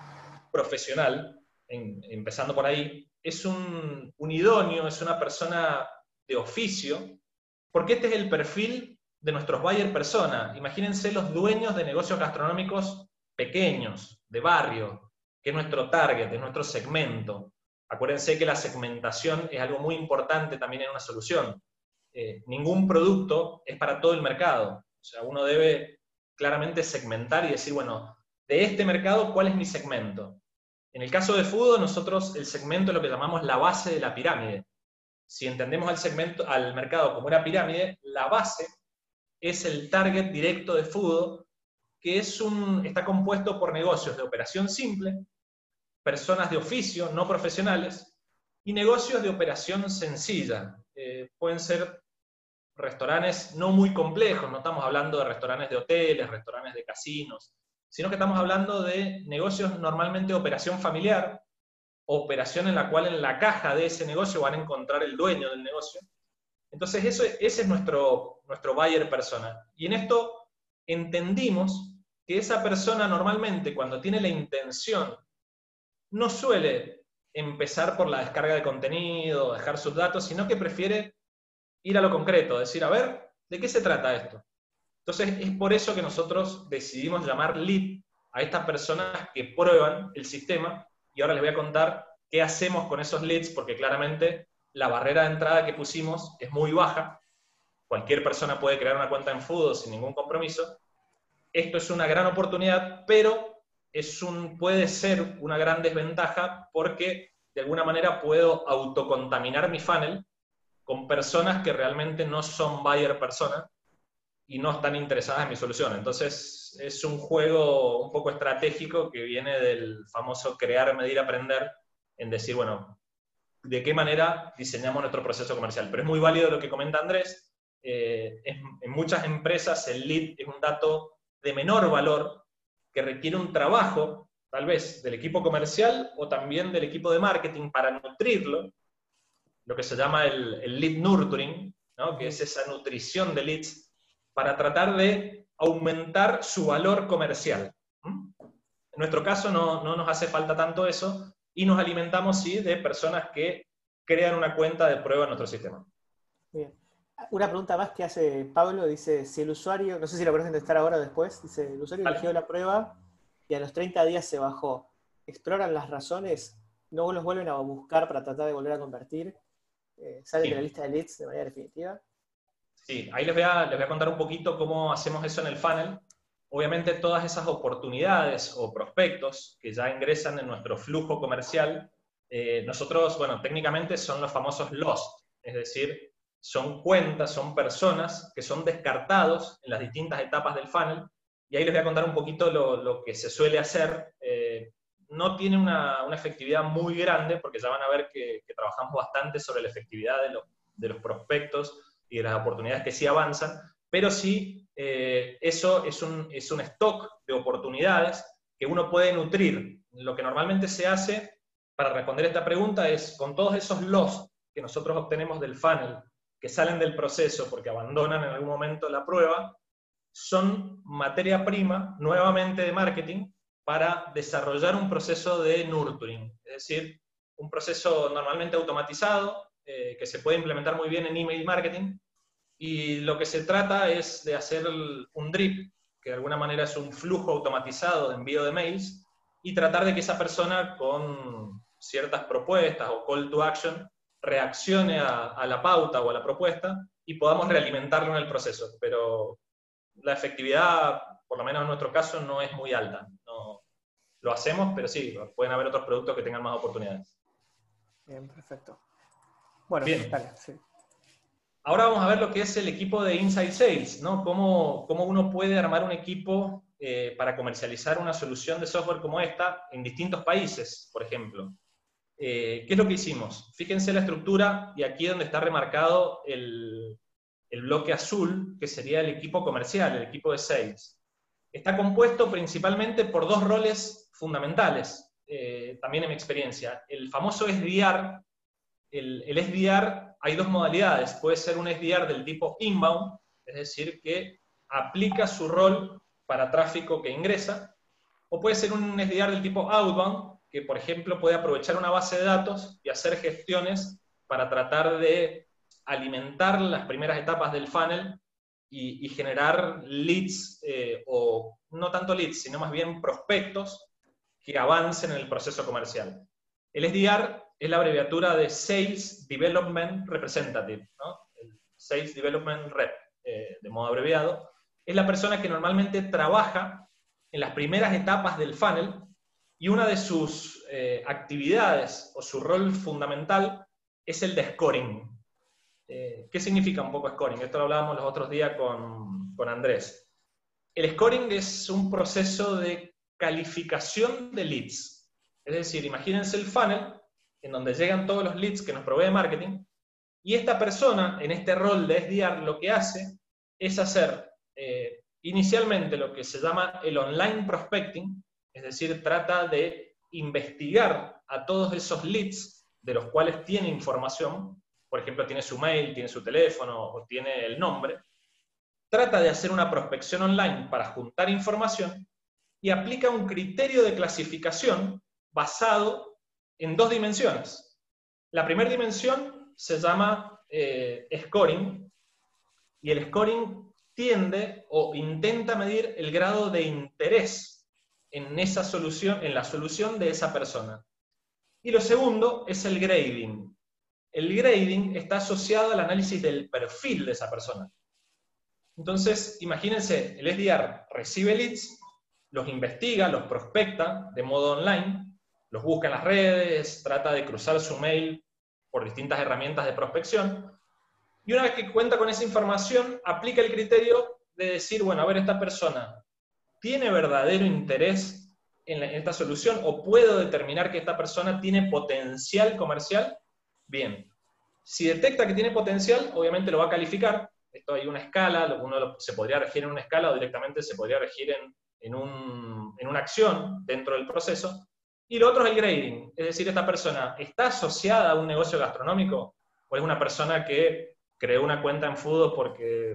profesional, en, empezando por ahí, es un, un idóneo, es una persona de oficio, porque este es el perfil de nuestros buyer persona. Imagínense los dueños de negocios gastronómicos pequeños, de barrio, que es nuestro target, es nuestro segmento. Acuérdense que la segmentación es algo muy importante también en una solución. Eh, ningún producto es para todo el mercado. O sea, uno debe claramente segmentar y decir, bueno, de este mercado, ¿cuál es mi segmento? En el caso de Fudo, nosotros el segmento es lo que llamamos la base de la pirámide. Si entendemos al, segmento, al mercado como una pirámide, la base es el target directo de Fudo, que es un, está compuesto por negocios de operación simple, personas de oficio, no profesionales, y negocios de operación sencilla. Eh, pueden ser restaurantes no muy complejos, no estamos hablando de restaurantes de hoteles, restaurantes de casinos, sino que estamos hablando de negocios normalmente de operación familiar, operación en la cual en la caja de ese negocio van a encontrar el dueño del negocio. Entonces eso, ese es nuestro, nuestro buyer persona. Y en esto entendimos que esa persona normalmente cuando tiene la intención no suele empezar por la descarga de contenido, dejar sus datos, sino que prefiere ir a lo concreto, decir, a ver, ¿de qué se trata esto? Entonces, es por eso que nosotros decidimos llamar lead a estas personas que prueban el sistema, y ahora les voy a contar qué hacemos con esos leads, porque claramente la barrera de entrada que pusimos es muy baja. Cualquier persona puede crear una cuenta en Fudo sin ningún compromiso. Esto es una gran oportunidad, pero es un, puede ser una gran desventaja porque de alguna manera puedo autocontaminar mi funnel con personas que realmente no son buyer persona y no están interesadas en mi solución. Entonces es un juego un poco estratégico que viene del famoso crear, medir, aprender, en decir, bueno, de qué manera diseñamos nuestro proceso comercial. Pero es muy válido lo que comenta Andrés. Eh, es, en muchas empresas el lead es un dato de menor valor que requiere un trabajo, tal vez del equipo comercial o también del equipo de marketing para nutrirlo, lo que se llama el, el lead nurturing, ¿no? Que es esa nutrición de leads para tratar de aumentar su valor comercial. ¿Mm? En nuestro caso no, no nos hace falta tanto eso y nos alimentamos, sí, de personas que crean una cuenta de prueba en nuestro sistema. Bien. Una pregunta más que hace Pablo, dice, si el usuario, no sé si lo puedes contestar ahora o después, dice, el usuario Vale. eligió la prueba y a los treinta días se bajó. ¿Exploran las razones? ¿No los vuelven a buscar para tratar de volver a convertir? Eh, ¿Salen Sí. de la lista de leads de manera definitiva? Sí, ahí les voy, a, les voy a contar un poquito cómo hacemos eso en el funnel. Obviamente todas esas oportunidades o prospectos que ya ingresan en nuestro flujo comercial, eh, nosotros, bueno, técnicamente son los famosos lost, es decir, son cuentas, son personas que son descartados en las distintas etapas del funnel, y ahí les voy a contar un poquito lo, lo que se suele hacer. Eh, no tiene una, una efectividad muy grande, porque ya van a ver que, que trabajamos bastante sobre la efectividad de, lo, de los prospectos y de las oportunidades que sí avanzan, pero sí, eh, eso es un, es un stock de oportunidades que uno puede nutrir. Lo que normalmente se hace para responder esta pregunta es, con todos esos loss que nosotros obtenemos del funnel, que salen del proceso porque abandonan en algún momento la prueba, son materia prima, nuevamente de marketing, para desarrollar un proceso de nurturing, es decir, un proceso normalmente automatizado, eh, que se puede implementar muy bien en email marketing, y lo que se trata es de hacer un drip, que de alguna manera es un flujo automatizado de envío de mails, y tratar de que esa persona con ciertas propuestas o call to action reaccione a, a la pauta o a la propuesta y podamos realimentarlo en el proceso. Pero la efectividad, por lo menos en nuestro caso, no es muy alta. No, lo hacemos, pero sí, pueden haber otros productos que tengan más oportunidades. Bien, perfecto. Bueno, Bien. dale, sí. Ahora vamos a ver lo que es el equipo de Inside Sales, ¿no? Cómo, cómo uno puede armar un equipo eh, para comercializar una solución de software como esta en distintos países, por ejemplo. Eh, ¿Qué es lo que hicimos? Fíjense la estructura, y aquí donde está remarcado el, el bloque azul, que sería el equipo comercial, el equipo de Sales. Está compuesto principalmente por dos roles fundamentales, eh, también en mi experiencia. El famoso S D R. El, el S D R, hay dos modalidades. Puede ser un S D R del tipo inbound, es decir, que aplica su rol para tráfico que ingresa, o puede ser un S D R del tipo outbound, que por ejemplo puede aprovechar una base de datos y hacer gestiones para tratar de alimentar las primeras etapas del funnel y, y generar leads, eh, o no tanto leads, sino más bien prospectos que avancen en el proceso comercial. El S D R es la abreviatura de Sales Development Representative, ¿no? El Sales Development Rep, eh, de modo abreviado. Es la persona que normalmente trabaja en las primeras etapas del funnel, y una de sus eh, actividades o su rol fundamental es el de scoring. Eh, ¿Qué significa un poco scoring? Esto lo hablábamos los otros días con, con Andrés. El scoring es un proceso de calificación de leads. Es decir, imagínense el funnel en donde llegan todos los leads que nos provee marketing, y esta persona, en este rol de S D R, lo que hace es hacer eh, inicialmente lo que se llama el online prospecting, es decir, trata de investigar a todos esos leads de los cuales tiene información, por ejemplo, tiene su mail, tiene su teléfono o tiene el nombre, trata de hacer una prospección online para juntar información y aplica un criterio de clasificación basado en dos dimensiones. La primera dimensión se llama eh, scoring, y el scoring tiende o intenta medir el grado de interés en esa solución, en la solución de esa persona. Y lo segundo es el grading. El grading está asociado al análisis del perfil de esa persona. Entonces, imagínense, el S D R recibe leads, los investiga, los prospecta de modo online, los busca en las redes, trata de cruzar su mail por distintas herramientas de prospección, y una vez que cuenta con esa información, aplica el criterio de decir, bueno, a ver, esta persona ¿tiene verdadero interés en, la, en esta solución? ¿O puedo determinar que esta persona tiene potencial comercial? Bien. Si detecta que tiene potencial, obviamente lo va a calificar. Esto hay una escala, uno se podría regir en una escala o directamente se podría regir en, en, un, en una acción dentro del proceso. Y lo otro es el grading, es decir, esta persona ¿está asociada a un negocio gastronómico? ¿O es una persona que creó una cuenta en Fudo porque,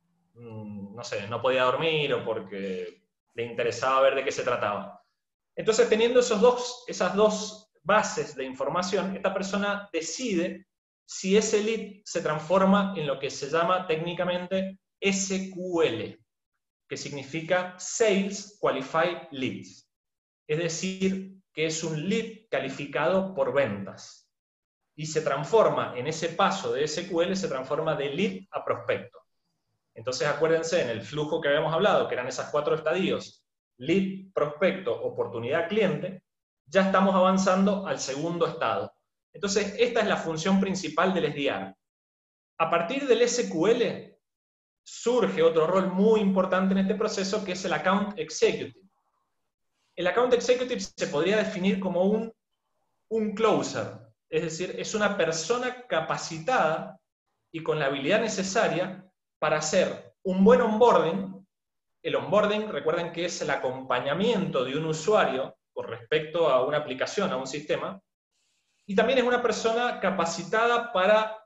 no sé, no podía dormir o porque le interesaba ver de qué se trataba? Entonces, teniendo esos dos, esas dos bases de información, esta persona decide si ese lead se transforma en lo que se llama técnicamente S Q L, que significa Sales Qualified Leads. Es decir, que es un lead calificado por ventas. Y se transforma, en ese paso de S Q L, se transforma de lead a prospecto. Entonces, acuérdense, en el flujo que habíamos hablado, que eran esas cuatro estadios, lead, prospecto, oportunidad, cliente, ya estamos avanzando al segundo estado. Entonces, esta es la función principal del S D R. A partir del S Q L, surge otro rol muy importante en este proceso, que es el Account Executive. El account executive se podría definir como un, un closer, es decir, es una persona capacitada y con la habilidad necesaria para hacer un buen onboarding. El onboarding, recuerden que es el acompañamiento de un usuario con respecto a una aplicación, a un sistema, y también es una persona capacitada para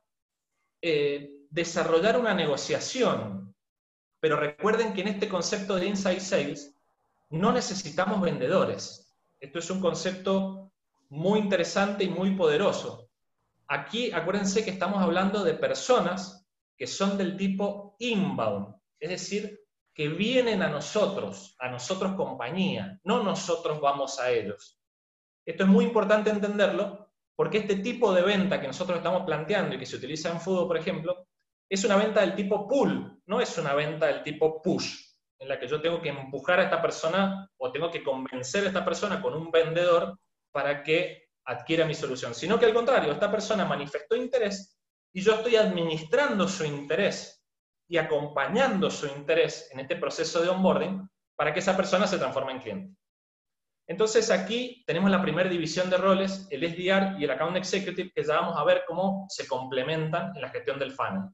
eh, desarrollar una negociación. Pero recuerden que en este concepto de Inside Sales no necesitamos vendedores. Esto es un concepto muy interesante y muy poderoso. Aquí, acuérdense que estamos hablando de personas que son del tipo inbound, es decir, que vienen a nosotros, a nosotros compañía, no nosotros vamos a ellos. Esto es muy importante entenderlo, porque este tipo de venta que nosotros estamos planteando y que se utiliza en fútbol, por ejemplo, es una venta del tipo pull, no es una venta del tipo push, en la que yo tengo que empujar a esta persona o tengo que convencer a esta persona con un vendedor para que adquiera mi solución, sino que al contrario, esta persona manifestó interés y yo estoy administrando su interés y acompañando su interés en este proceso de onboarding para que esa persona se transforme en cliente. Entonces aquí tenemos la primera división de roles, el S D R y el Account Executive, que ya vamos a ver cómo se complementan en la gestión del funnel.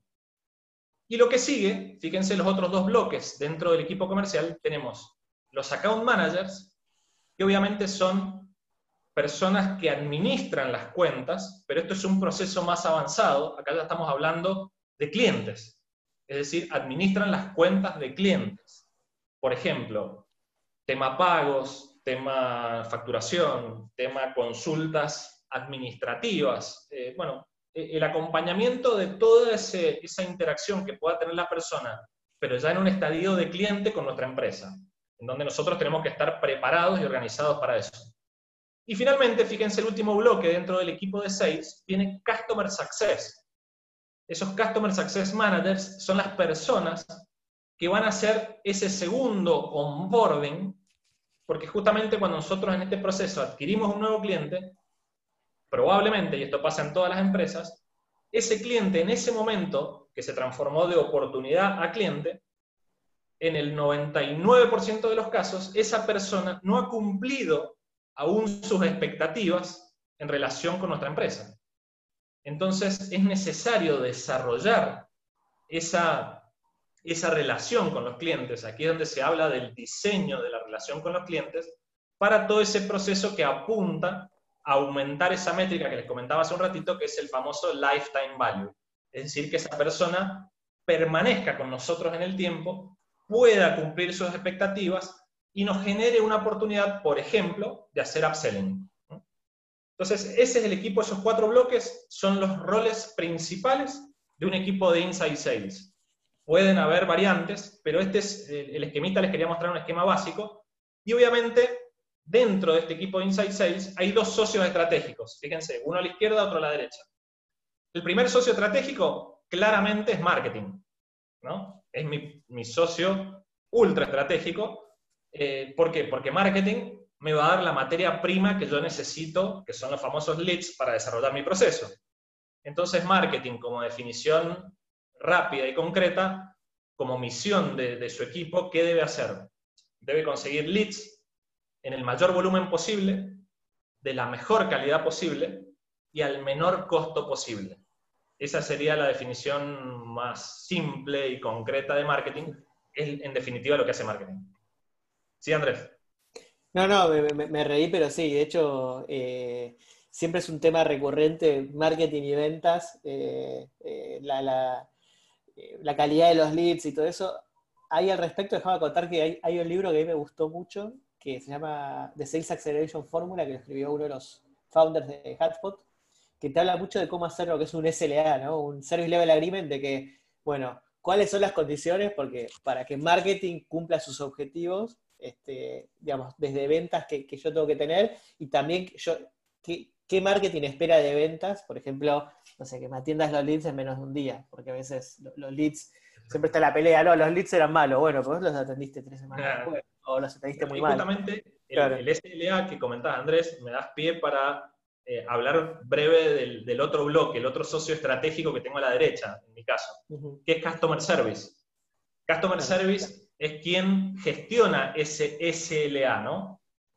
Y lo que sigue, fíjense los otros dos bloques dentro del equipo comercial, tenemos los Account Managers, que obviamente son personas que administran las cuentas, pero esto es un proceso más avanzado, acá ya estamos hablando de clientes, es decir, administran las cuentas de clientes. Por ejemplo, tema pagos, tema facturación, tema consultas administrativas, eh, bueno, el acompañamiento de toda ese, esa interacción que pueda tener la persona, pero ya en un estadio de cliente con nuestra empresa, en donde nosotros tenemos que estar preparados y organizados para eso. Y finalmente, fíjense el último bloque dentro del equipo de Sales, viene Customer Success. Esos Customer Success Managers son las personas que van a hacer ese segundo onboarding, porque justamente cuando nosotros en este proceso adquirimos un nuevo cliente, probablemente, y esto pasa en todas las empresas, ese cliente en ese momento, que se transformó de oportunidad a cliente, en el noventa y nueve por ciento de los casos, esa persona no ha cumplido aún sus expectativas en relación con nuestra empresa. Entonces es necesario desarrollar esa, esa relación con los clientes. Aquí es donde se habla del diseño de la relación con los clientes para todo ese proceso que apunta a aumentar esa métrica que les comentaba hace un ratito, que es el famoso lifetime value. Es decir, que esa persona permanezca con nosotros en el tiempo, pueda cumplir sus expectativas y nos genere una oportunidad, por ejemplo, de hacer upselling. Entonces, ese es el equipo, esos cuatro bloques son los roles principales de un equipo de Inside Sales. Pueden haber variantes, pero este es el esquemita, les quería mostrar un esquema básico. Y obviamente, dentro de este equipo de Inside Sales hay dos socios estratégicos. Fíjense, uno a la izquierda, otro a la derecha. El primer socio estratégico claramente es marketing, ¿no? Es mi, mi socio ultra estratégico. Eh, ¿Por qué? Porque marketing me va a dar la materia prima que yo necesito, que son los famosos leads, para desarrollar mi proceso. Entonces, marketing, como definición rápida y concreta, como misión de, de su equipo, ¿qué debe hacer? Debe conseguir leads en el mayor volumen posible, de la mejor calidad posible y al menor costo posible. Esa sería la definición más simple y concreta de marketing, es en definitiva lo que hace marketing. ¿Sí, Andrés? No, no, me, me, me reí, pero sí, de hecho, eh, siempre es un tema recurrente, marketing y ventas, eh, eh, la, la, eh, la calidad de los leads y todo eso. Ahí al respecto, déjame contar que hay, hay un libro que a mí me gustó mucho, que se llama The Sales Acceleration Formula, que lo escribió uno de los founders de HubSpot, que te habla mucho de cómo hacer lo que es un S L A, ¿no? Un Service Level Agreement, de que, bueno, cuáles son las condiciones porque para que marketing cumpla sus objetivos, Este, digamos, desde ventas que, que yo tengo que tener, y también yo, ¿qué, qué marketing espera de ventas? Por ejemplo, no sé, que me atiendas los leads en menos de un día, porque a veces los, los leads, siempre está la pelea, no, los leads eran malos, bueno, pues los atendiste tres semanas después, o los atendiste muy y mal. Justamente el, claro. el S L A que comentaba Andrés, me das pie para eh, hablar breve del, del otro bloque, el otro socio estratégico que tengo a la derecha, en mi caso, uh-huh. que es Customer Service. Customer claro. Service es quien gestiona ese S L A, ¿no?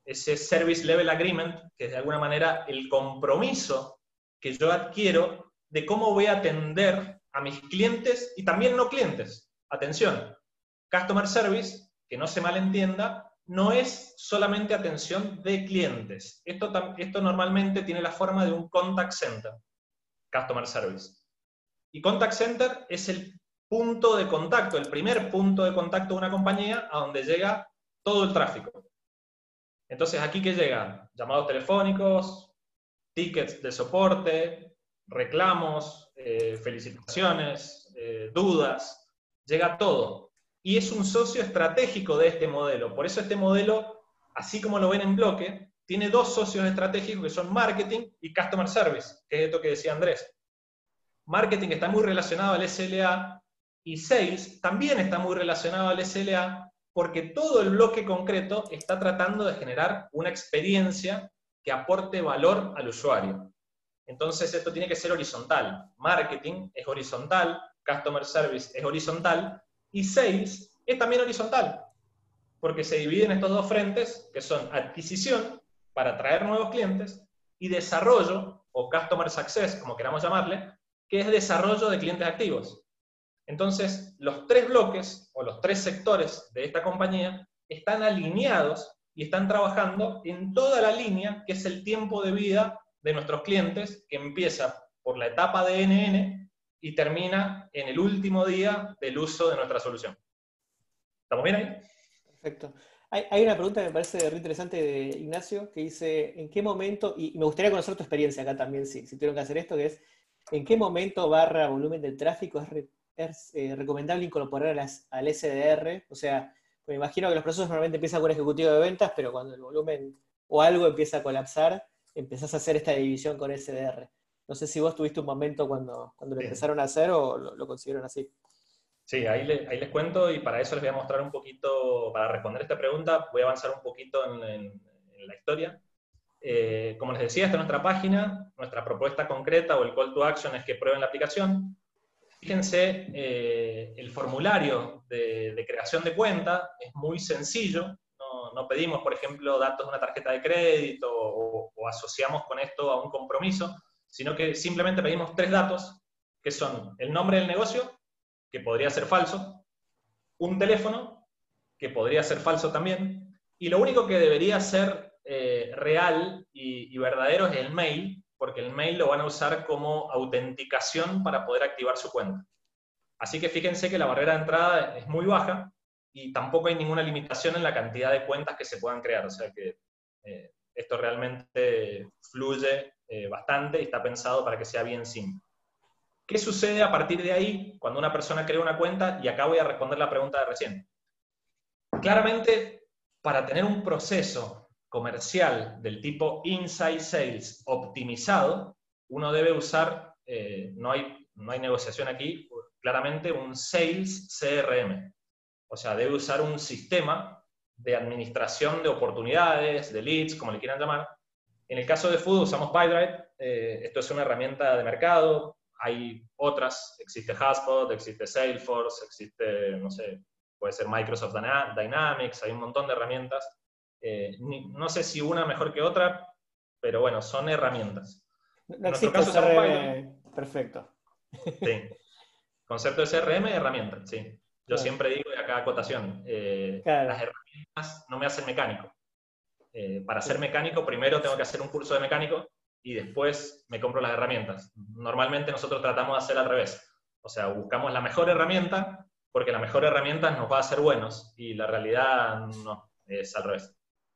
ese Service Level Agreement, que es de alguna manera el compromiso que yo adquiero de cómo voy a atender a mis clientes y también no clientes. Atención, Customer Service, que no se malentienda, no es solamente atención de clientes. Esto, esto normalmente tiene la forma de un Contact Center, Customer Service. Y Contact Center es el punto de contacto, el primer punto de contacto de una compañía a donde llega todo el tráfico. Entonces, ¿aquí qué llega? Llamados telefónicos, tickets de soporte, reclamos, eh, felicitaciones, eh, dudas, llega todo. Y es un socio estratégico de este modelo. Por eso este modelo, así como lo ven en bloque, tiene dos socios estratégicos que son Marketing y Customer Service, que es esto que decía Andrés. Marketing está muy relacionado al S L A y Sales también está muy relacionado al S L A porque todo el bloque concreto está tratando de generar una experiencia que aporte valor al usuario. Entonces esto tiene que ser horizontal. Marketing es horizontal, Customer Service es horizontal, y Sales es también horizontal, porque se dividen estos dos frentes, que son adquisición, para atraer nuevos clientes, y desarrollo, o Customer Success, como queramos llamarle, que es desarrollo de clientes activos. Entonces, los tres bloques, o los tres sectores de esta compañía, están alineados y están trabajando en toda la línea, que es el tiempo de vida de nuestros clientes, que empieza por la etapa de N N y termina en el último día del uso de nuestra solución. ¿Estamos bien ahí? Perfecto. Hay, hay una pregunta que me parece re interesante de Ignacio, que dice, ¿en qué momento, y me gustaría conocer tu experiencia acá también, si, si tuvieron que hacer esto, que es, ¿en qué momento barra volumen del tráfico es, re, es eh, recomendable incorporar a las, al S D R? O sea, me imagino que los procesos normalmente empiezan con ejecutivo de ventas, pero cuando el volumen o algo empieza a colapsar, empezás a hacer esta división con S D R. No sé si vos tuviste un momento cuando, cuando lo empezaron a hacer o lo, lo consiguieron así. Sí, ahí, le, ahí les cuento y para eso les voy a mostrar un poquito, para responder esta pregunta, voy a avanzar un poquito en, en, en la historia. Eh, como les decía, esta es nuestra página, nuestra propuesta concreta o el call to action es que prueben la aplicación. Fíjense, eh, el formulario de, de creación de cuenta es muy sencillo. No, no pedimos, por ejemplo, datos de una tarjeta de crédito o, o asociamos con esto a un compromiso, sino que simplemente pedimos tres datos, que son el nombre del negocio, que podría ser falso, un teléfono, que podría ser falso también, y lo único que debería ser eh, real y, y verdadero es el mail, porque el mail lo van a usar como autenticación para poder activar su cuenta. Así que fíjense que la barrera de entrada es muy baja y tampoco hay ninguna limitación en la cantidad de cuentas que se puedan crear, o sea que eh, esto realmente fluye eh, bastante y está pensado para que sea bien simple. ¿Qué sucede a partir de ahí cuando una persona crea una cuenta? Y acá voy a responder la pregunta de recién. Claramente, para tener un proceso comercial del tipo Inside Sales optimizado, uno debe usar, eh, no, hay, no hay negociación aquí, claramente un Sales C R M. O sea, debe usar un sistema de administración de oportunidades, de leads, como le quieran llamar. En el caso de Food usamos PyDrive, eh, esto es una herramienta de mercado. Hay otras, existe HubSpot, existe Salesforce, existe, no sé, puede ser Microsoft Dynamics, hay un montón de herramientas. Eh, ni, no sé si una mejor que otra, pero bueno, son herramientas. No existe C R M perfecto. Sí. Concepto de C R M, herramientas, sí. Yo claro. siempre digo, y acá acotación, eh, claro. Las herramientas no me hacen mecánico. Eh, para sí. ser mecánico, primero tengo que hacer un curso de mecánico, y después me compro las herramientas. Normalmente nosotros tratamos de hacer al revés. O sea, buscamos la mejor herramienta, porque la mejor herramienta nos va a hacer buenos, y la realidad no, es al revés.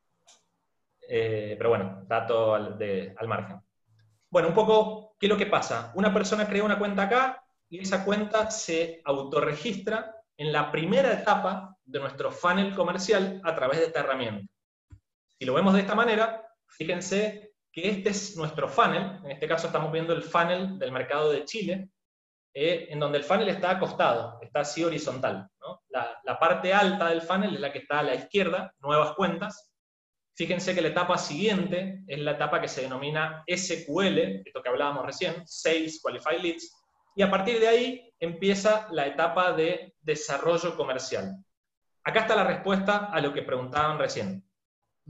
Eh, pero bueno, dato al, de, al margen. Bueno, un poco, ¿qué es lo que pasa? Una persona crea una cuenta acá, y esa cuenta se autorregistra en la primera etapa de nuestro funnel comercial a través de esta herramienta. Si lo vemos de esta manera, fíjense que este es nuestro funnel. En este caso estamos viendo el funnel del mercado de Chile, eh, en donde el funnel está acostado, está así horizontal, ¿no? La, la parte alta del funnel es la que está a la izquierda, nuevas cuentas. Fíjense que la etapa siguiente es la etapa que se denomina S Q L, esto que hablábamos recién, Sales Qualified Leads, y a partir de ahí empieza la etapa de desarrollo comercial. Acá está la respuesta a lo que preguntaban recién.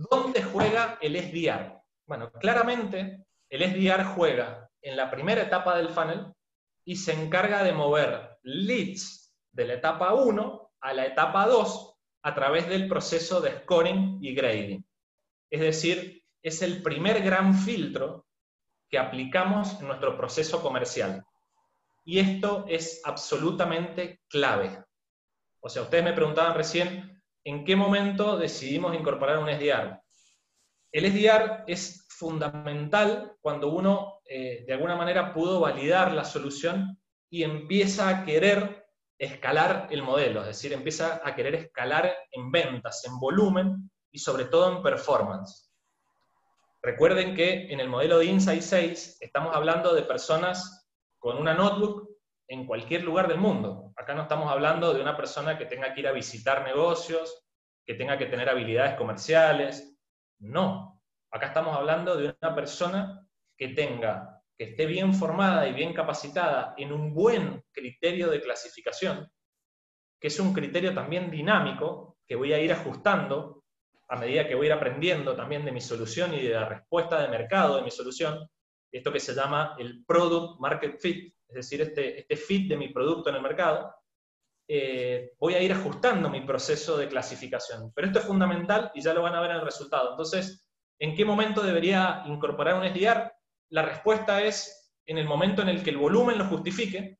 ¿Dónde juega el S D R? Bueno, claramente el S D R juega en la primera etapa del funnel y se encarga de mover leads de la etapa uno a la etapa dos a través del proceso de scoring y grading. Es decir, es el primer gran filtro que aplicamos en nuestro proceso comercial. Y esto es absolutamente clave. O sea, ustedes me preguntaban recién, ¿en qué momento decidimos incorporar un S D R? El S D R es fundamental cuando uno, eh, de alguna manera, pudo validar la solución y empieza a querer escalar el modelo, es decir, empieza a querer escalar en ventas, en volumen y sobre todo en performance. Recuerden que en el modelo de Insight seis estamos hablando de personas con una notebook en cualquier lugar del mundo. Acá no estamos hablando de una persona que tenga que ir a visitar negocios, que tenga que tener habilidades comerciales. No. Acá estamos hablando de una persona que tenga, que esté bien formada y bien capacitada en un buen criterio de clasificación, que es un criterio también dinámico, que voy a ir ajustando a medida que voy a ir aprendiendo también de mi solución y de la respuesta de mercado de mi solución, esto que se llama el Product Market Fit, es decir, este, este fit de mi producto en el mercado, eh, voy a ir ajustando mi proceso de clasificación. Pero esto es fundamental y ya lo van a ver en el resultado. Entonces, ¿en qué momento debería incorporar un S D R? La respuesta es en el momento en el que el volumen lo justifique,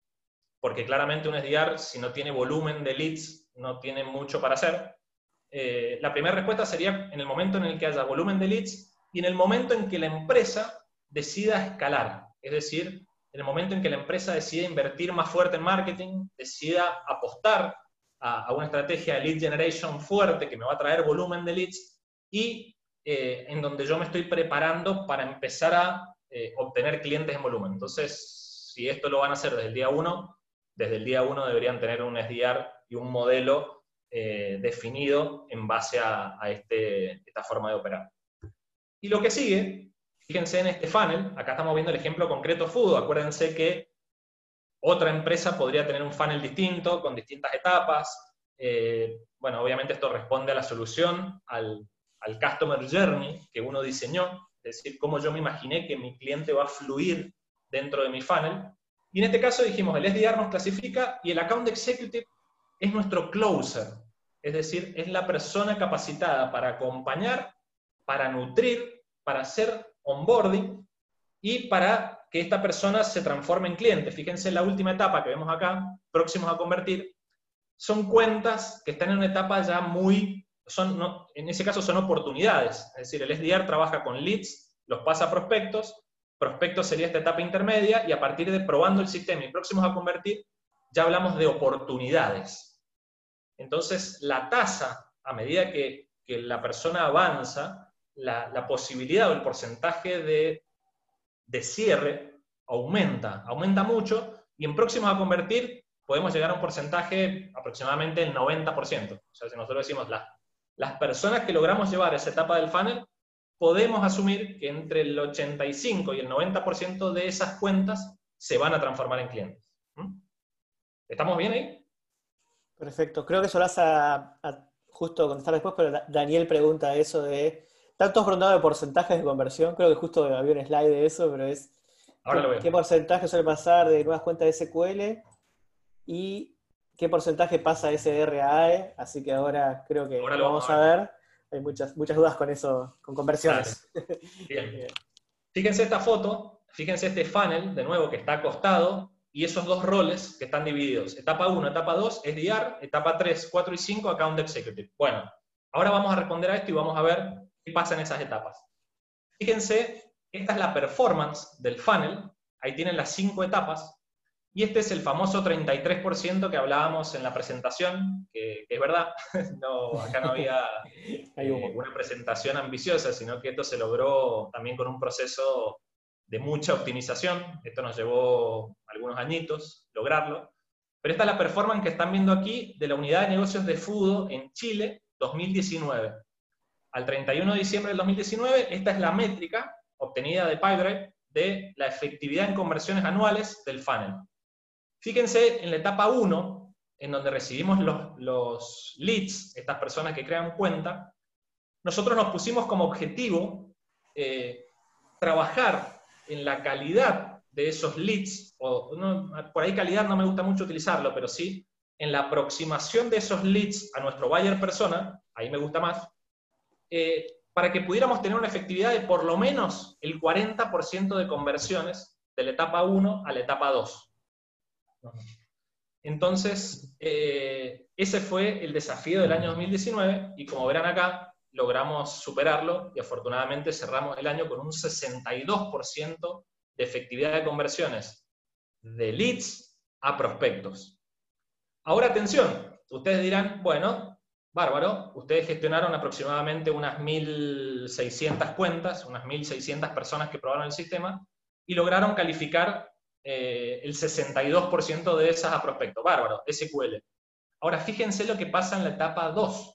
porque claramente un S D R, si no tiene volumen de leads, no tiene mucho para hacer. Eh, la primera respuesta sería en el momento en el que haya volumen de leads y en el momento en que la empresa decida escalar. Es decir, en el momento en que la empresa decida invertir más fuerte en marketing, decida apostar a, a una estrategia de lead generation fuerte que me va a traer volumen de leads y eh, en donde yo me estoy preparando para empezar a eh, obtener clientes en volumen. Entonces, si esto lo van a hacer desde el día uno, desde el día uno deberían tener un S D R y un modelo Eh, definido en base a, a este, esta forma de operar. Y lo que sigue, fíjense en este funnel, acá estamos viendo el ejemplo concreto Fudo, acuérdense que otra empresa podría tener un funnel distinto, con distintas etapas, eh, bueno, obviamente esto responde a la solución, al, al Customer Journey que uno diseñó, es decir, cómo yo me imaginé que mi cliente va a fluir dentro de mi funnel, y en este caso dijimos, el S D R nos clasifica y el Account Executive es nuestro closer, es decir, es la persona capacitada para acompañar, para nutrir, para hacer onboarding y para que esta persona se transforme en cliente. Fíjense en la última etapa que vemos acá, próximos a convertir, son cuentas que están en una etapa ya muy, son, no, en ese caso son oportunidades, es decir, el S D R trabaja con leads, los pasa a prospectos, prospectos sería esta etapa intermedia y a partir de probando el sistema y próximos a convertir, ya hablamos de oportunidades. Entonces, la tasa, a medida que, que la persona avanza, la, la posibilidad o el porcentaje de, de cierre aumenta, aumenta mucho, y en próximos a convertir podemos llegar a un porcentaje aproximadamente del noventa por ciento. O sea, si nosotros decimos las, las personas que logramos llevar a esa etapa del funnel, podemos asumir que entre el ochenta y cinco y el noventa por ciento de esas cuentas se van a transformar en clientes. ¿Mm? ¿Estamos bien ahí? Perfecto. Creo que eso lo vas a, a justo contestar después, pero Daniel pregunta eso de... Tanto has preguntado de porcentajes de conversión, creo que justo había un slide de eso, pero es... Ahora lo veo. ¿Qué porcentaje suele pasar de nuevas cuentas de S Q L y qué porcentaje pasa de S D R a A E? Así que ahora creo que ahora lo vamos a ver. ver. Hay muchas, muchas dudas con eso, con conversiones. Bien. Bien. Fíjense esta foto, fíjense este funnel, de nuevo, que está acostado, y esos dos roles que están divididos. Etapa uno, etapa dos, S D R, etapa tres, cuatro y cinco, Account Executive. Bueno, ahora vamos a responder a esto y vamos a ver qué pasa en esas etapas. Fíjense, esta es la performance del funnel, ahí tienen las cinco etapas, y este es el famoso treinta y tres por ciento que hablábamos en la presentación, que, que es verdad, no, acá no había eh, una presentación ambiciosa, sino que esto se logró también con un proceso de mucha optimización. Esto nos llevó algunos añitos lograrlo, pero esta es la performance que están viendo aquí de la unidad de negocios de Fudo en Chile dos mil diecinueve. Al treinta y uno de diciembre del dos mil diecinueve, esta es la métrica obtenida de Pipedrive de la efectividad en conversiones anuales del funnel. Fíjense en la etapa uno, en donde recibimos los, los leads, estas personas que crean cuenta, nosotros nos pusimos como objetivo eh, trabajar en la calidad de esos leads, o no, por ahí calidad no me gusta mucho utilizarlo, pero sí en la aproximación de esos leads a nuestro buyer persona, ahí me gusta más, eh, para que pudiéramos tener una efectividad de por lo menos el cuarenta por ciento de conversiones de la etapa uno a la etapa dos. Entonces, eh, ese fue el desafío del año dos mil diecinueve, y como verán acá, logramos superarlo, y afortunadamente cerramos el año con un sesenta y dos por ciento de efectividad de conversiones de leads a prospectos. Ahora, atención, ustedes dirán, bueno, bárbaro, ustedes gestionaron aproximadamente unas mil seiscientas cuentas, unas mil seiscientas personas que probaron el sistema, y lograron calificar eh, el sesenta y dos por ciento de esas a prospectos. Bárbaro, ese cu ele. Ahora, fíjense lo que pasa en la etapa dos.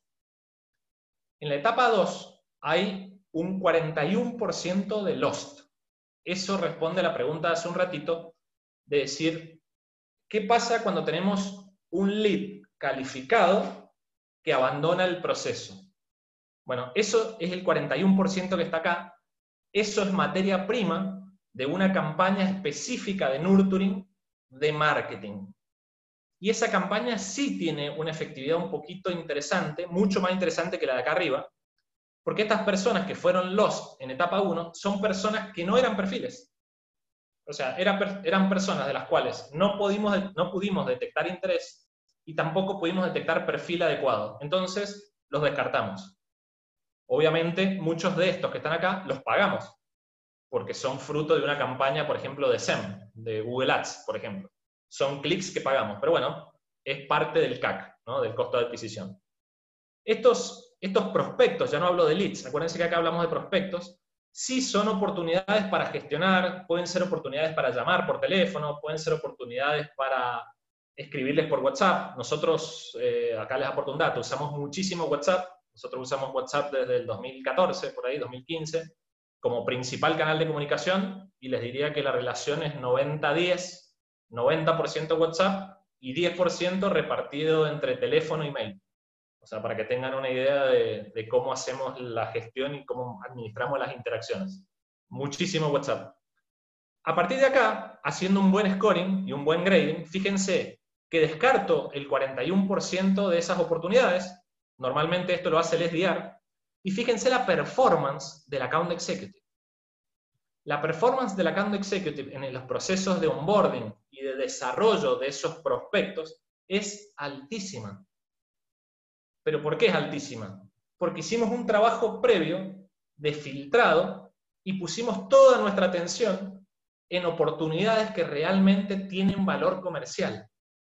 En la etapa dos hay un cuarenta y uno por ciento de lost. Eso responde a la pregunta de hace un ratito, de decir, ¿qué pasa cuando tenemos un lead calificado que abandona el proceso? Bueno, eso es el cuarenta y uno por ciento que está acá. Eso es materia prima de una campaña específica de nurturing de marketing. Y esa campaña sí tiene una efectividad un poquito interesante, mucho más interesante que la de acá arriba, porque estas personas que fueron lost en etapa uno son personas que no eran perfiles. O sea, eran, eran personas de las cuales no pudimos, no pudimos detectar interés y tampoco pudimos detectar perfil adecuado. Entonces, los descartamos. Obviamente, muchos de estos que están acá los pagamos, porque son fruto de una campaña, por ejemplo, de S E M, de Google Ads, por ejemplo. Son clics que pagamos, pero bueno, es parte del C A C, ¿no? Del costo de adquisición. Estos, estos prospectos, ya no hablo de leads, acuérdense que acá hablamos de prospectos, sí son oportunidades para gestionar, pueden ser oportunidades para llamar por teléfono, pueden ser oportunidades para escribirles por WhatsApp. Nosotros, eh, acá les aporto un dato, usamos muchísimo WhatsApp. Nosotros usamos WhatsApp desde el dos mil catorce, por ahí, dos mil quince, como principal canal de comunicación, y les diría que la relación es noventa diez, noventa por ciento WhatsApp y diez por ciento repartido entre teléfono y mail. O sea, para que tengan una idea de, de cómo hacemos la gestión y cómo administramos las interacciones. Muchísimo WhatsApp. A partir de acá, haciendo un buen scoring y un buen grading, fíjense que descarto el cuarenta y uno por ciento de esas oportunidades. Normalmente esto lo hace el ese de erre. Y fíjense la performance del Account Executive. La performance del Account Executive en los procesos de onboarding y de desarrollo de esos prospectos es altísima. ¿Pero por qué es altísima? Porque hicimos un trabajo previo de filtrado y pusimos toda nuestra atención en oportunidades que realmente tienen valor comercial.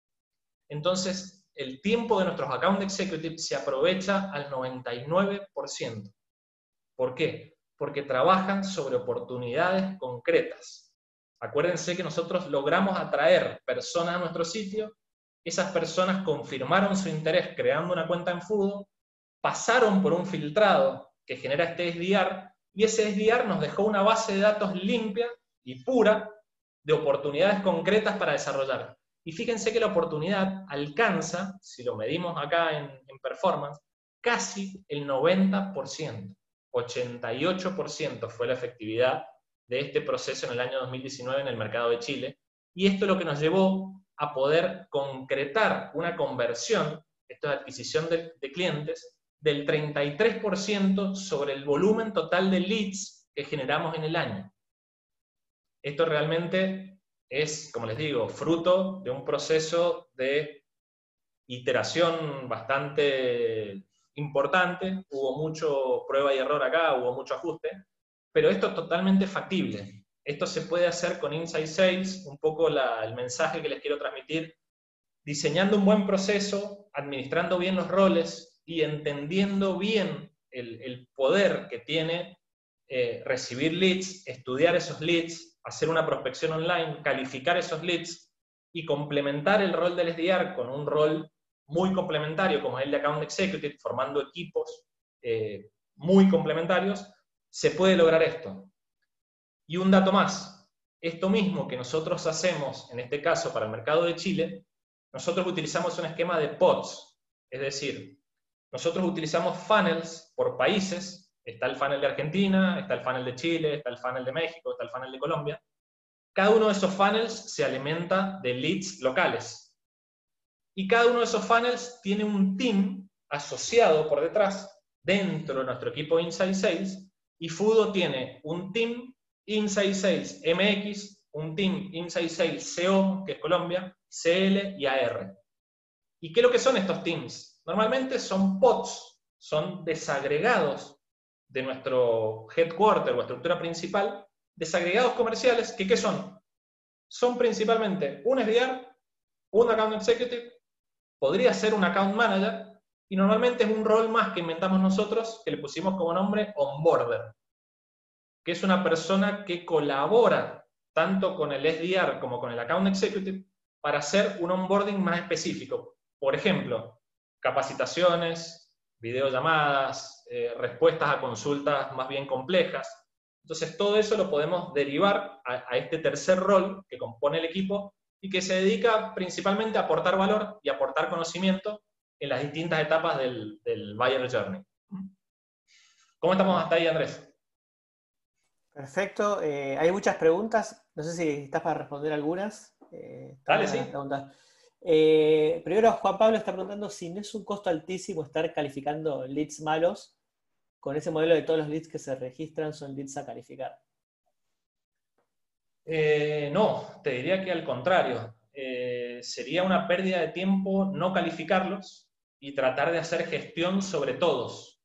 Entonces, el tiempo de nuestros Account Executives se aprovecha al noventa y nueve por ciento. ¿Por qué? Porque trabajan sobre oportunidades concretas. Acuérdense que nosotros logramos atraer personas a nuestro sitio, esas personas confirmaron su interés creando una cuenta en Fudo, pasaron por un filtrado que genera este ese de erre, y ese ese de erre nos dejó una base de datos limpia y pura de oportunidades concretas para desarrollar. Y fíjense que la oportunidad alcanza, si lo medimos acá en, en performance, casi el noventa por ciento. ochenta y ocho por ciento fue la efectividad de este proceso en el año dos mil diecinueve en el mercado de Chile. Y esto es lo que nos llevó a poder concretar una conversión, esto es adquisición de, de clientes, del treinta y tres por ciento sobre el volumen total de leads que generamos en el año. Esto realmente es, como les digo, fruto de un proceso de iteración bastante importante. Hubo mucho prueba y error acá, hubo mucho ajuste, pero esto es totalmente factible. Esto se puede hacer con Inside Sales, un poco la, el mensaje que les quiero transmitir, diseñando un buen proceso, administrando bien los roles y entendiendo bien el, el poder que tiene eh, recibir leads, estudiar esos leads, hacer una prospección online, calificar esos leads y complementar el rol del ese de erre con un rol muy complementario como es el de Account Executive, formando equipos eh, muy complementarios. Se puede lograr esto. Y un dato más, esto mismo que nosotros hacemos, en este caso para el mercado de Chile, nosotros utilizamos un esquema de pods, es decir, nosotros utilizamos funnels por países. Está el funnel de Argentina, está el funnel de Chile, está el funnel de México, está el funnel de Colombia. Cada uno de esos funnels se alimenta de leads locales. Y cada uno de esos funnels tiene un team asociado por detrás, dentro de nuestro equipo Inside Sales, y Fudo tiene un team Inside Sales M X, un team Inside Sales C O, que es Colombia, C L y A R. ¿Y qué es lo que son estos teams? Normalmente son pods, son desagregados de nuestro headquarter o estructura principal, desagregados comerciales, que ¿qué son? Son principalmente un S D R, un Account Executive, podría ser un Account Manager, y normalmente es un rol más que inventamos nosotros, que le pusimos como nombre Onboarder, que es una persona que colabora tanto con el S D R como con el Account Executive para hacer un onboarding más específico. Por ejemplo, capacitaciones, videollamadas, eh, respuestas a consultas más bien complejas. Entonces todo eso lo podemos derivar a, a este tercer rol que compone el equipo y que se dedica principalmente a aportar valor y aportar conocimiento en las distintas etapas del, del Buyer Journey. ¿Cómo estamos hasta ahí, Andrés? Perfecto. Eh, hay muchas preguntas. No sé si estás para responder algunas. Eh, Dale, sí. Eh, primero, Juan Pablo está preguntando si no es un costo altísimo estar calificando leads malos con ese modelo de todos los leads que se registran son leads a calificar. Eh, no, te diría que al contrario. Eh, sería una pérdida de tiempo no calificarlos y tratar de hacer gestión sobre todos.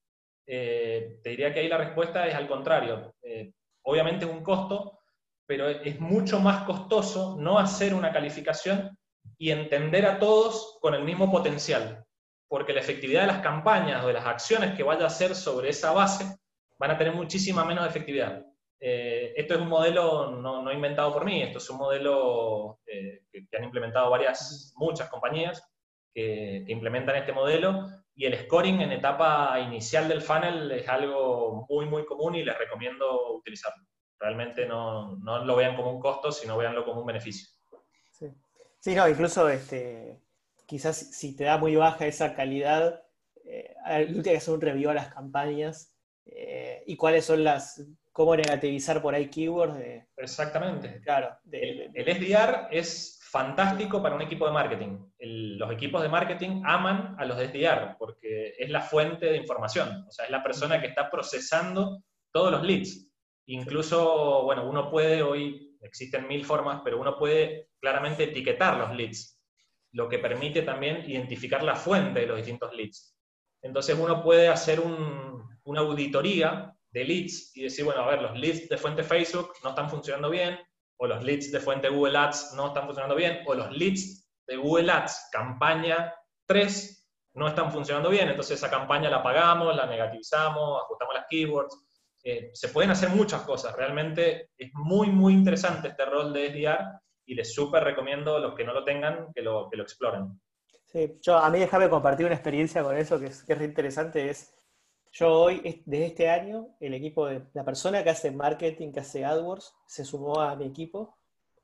Eh, te diría que ahí la respuesta es al contrario. Eh, obviamente es un costo, pero es mucho más costoso no hacer una calificación y entender a todos con el mismo potencial, porque la efectividad de las campañas o de las acciones que vaya a hacer sobre esa base van a tener muchísima menos efectividad. Eh, esto es un modelo no, no inventado por mí, esto es un modelo eh, que, que han implementado varias, muchas compañías que, que implementan este modelo, y el scoring en etapa inicial del funnel es algo muy, muy común y les recomiendo utilizarlo. Realmente no, no lo vean como un costo, sino veanlo como un beneficio. Sí, sí no, incluso este, quizás si te da muy baja esa calidad, eh, tienes que hacer un review a las campañas eh, y cuáles son las... cómo negativizar por ahí keywords. De, Exactamente. Claro. De, el, de, el S D R es fantástico para un equipo de marketing. El, los equipos de marketing aman a los S D R porque es la fuente de información. O sea, es la persona que está procesando todos los leads. Incluso, bueno, uno puede, hoy existen mil formas, pero uno puede claramente etiquetar los leads, lo que permite también identificar la fuente de los distintos leads. Entonces uno puede hacer un, una auditoría de leads y decir, bueno, a ver, los leads de fuente Facebook no están funcionando bien, o los leads de fuente Google Ads no están funcionando bien, o los leads de Google Ads campaña tres no están funcionando bien, entonces esa campaña la apagamos, la negativizamos, ajustamos las keywords. Eh, se pueden hacer muchas cosas, realmente es muy, muy interesante este rol de S D R y les súper recomiendo a los que no lo tengan que lo, que lo exploren. Sí, yo, a mí déjame compartir una experiencia con eso que es, que es interesante, es yo hoy, desde este año, el equipo de la persona que hace marketing, que hace AdWords, se sumó a mi equipo.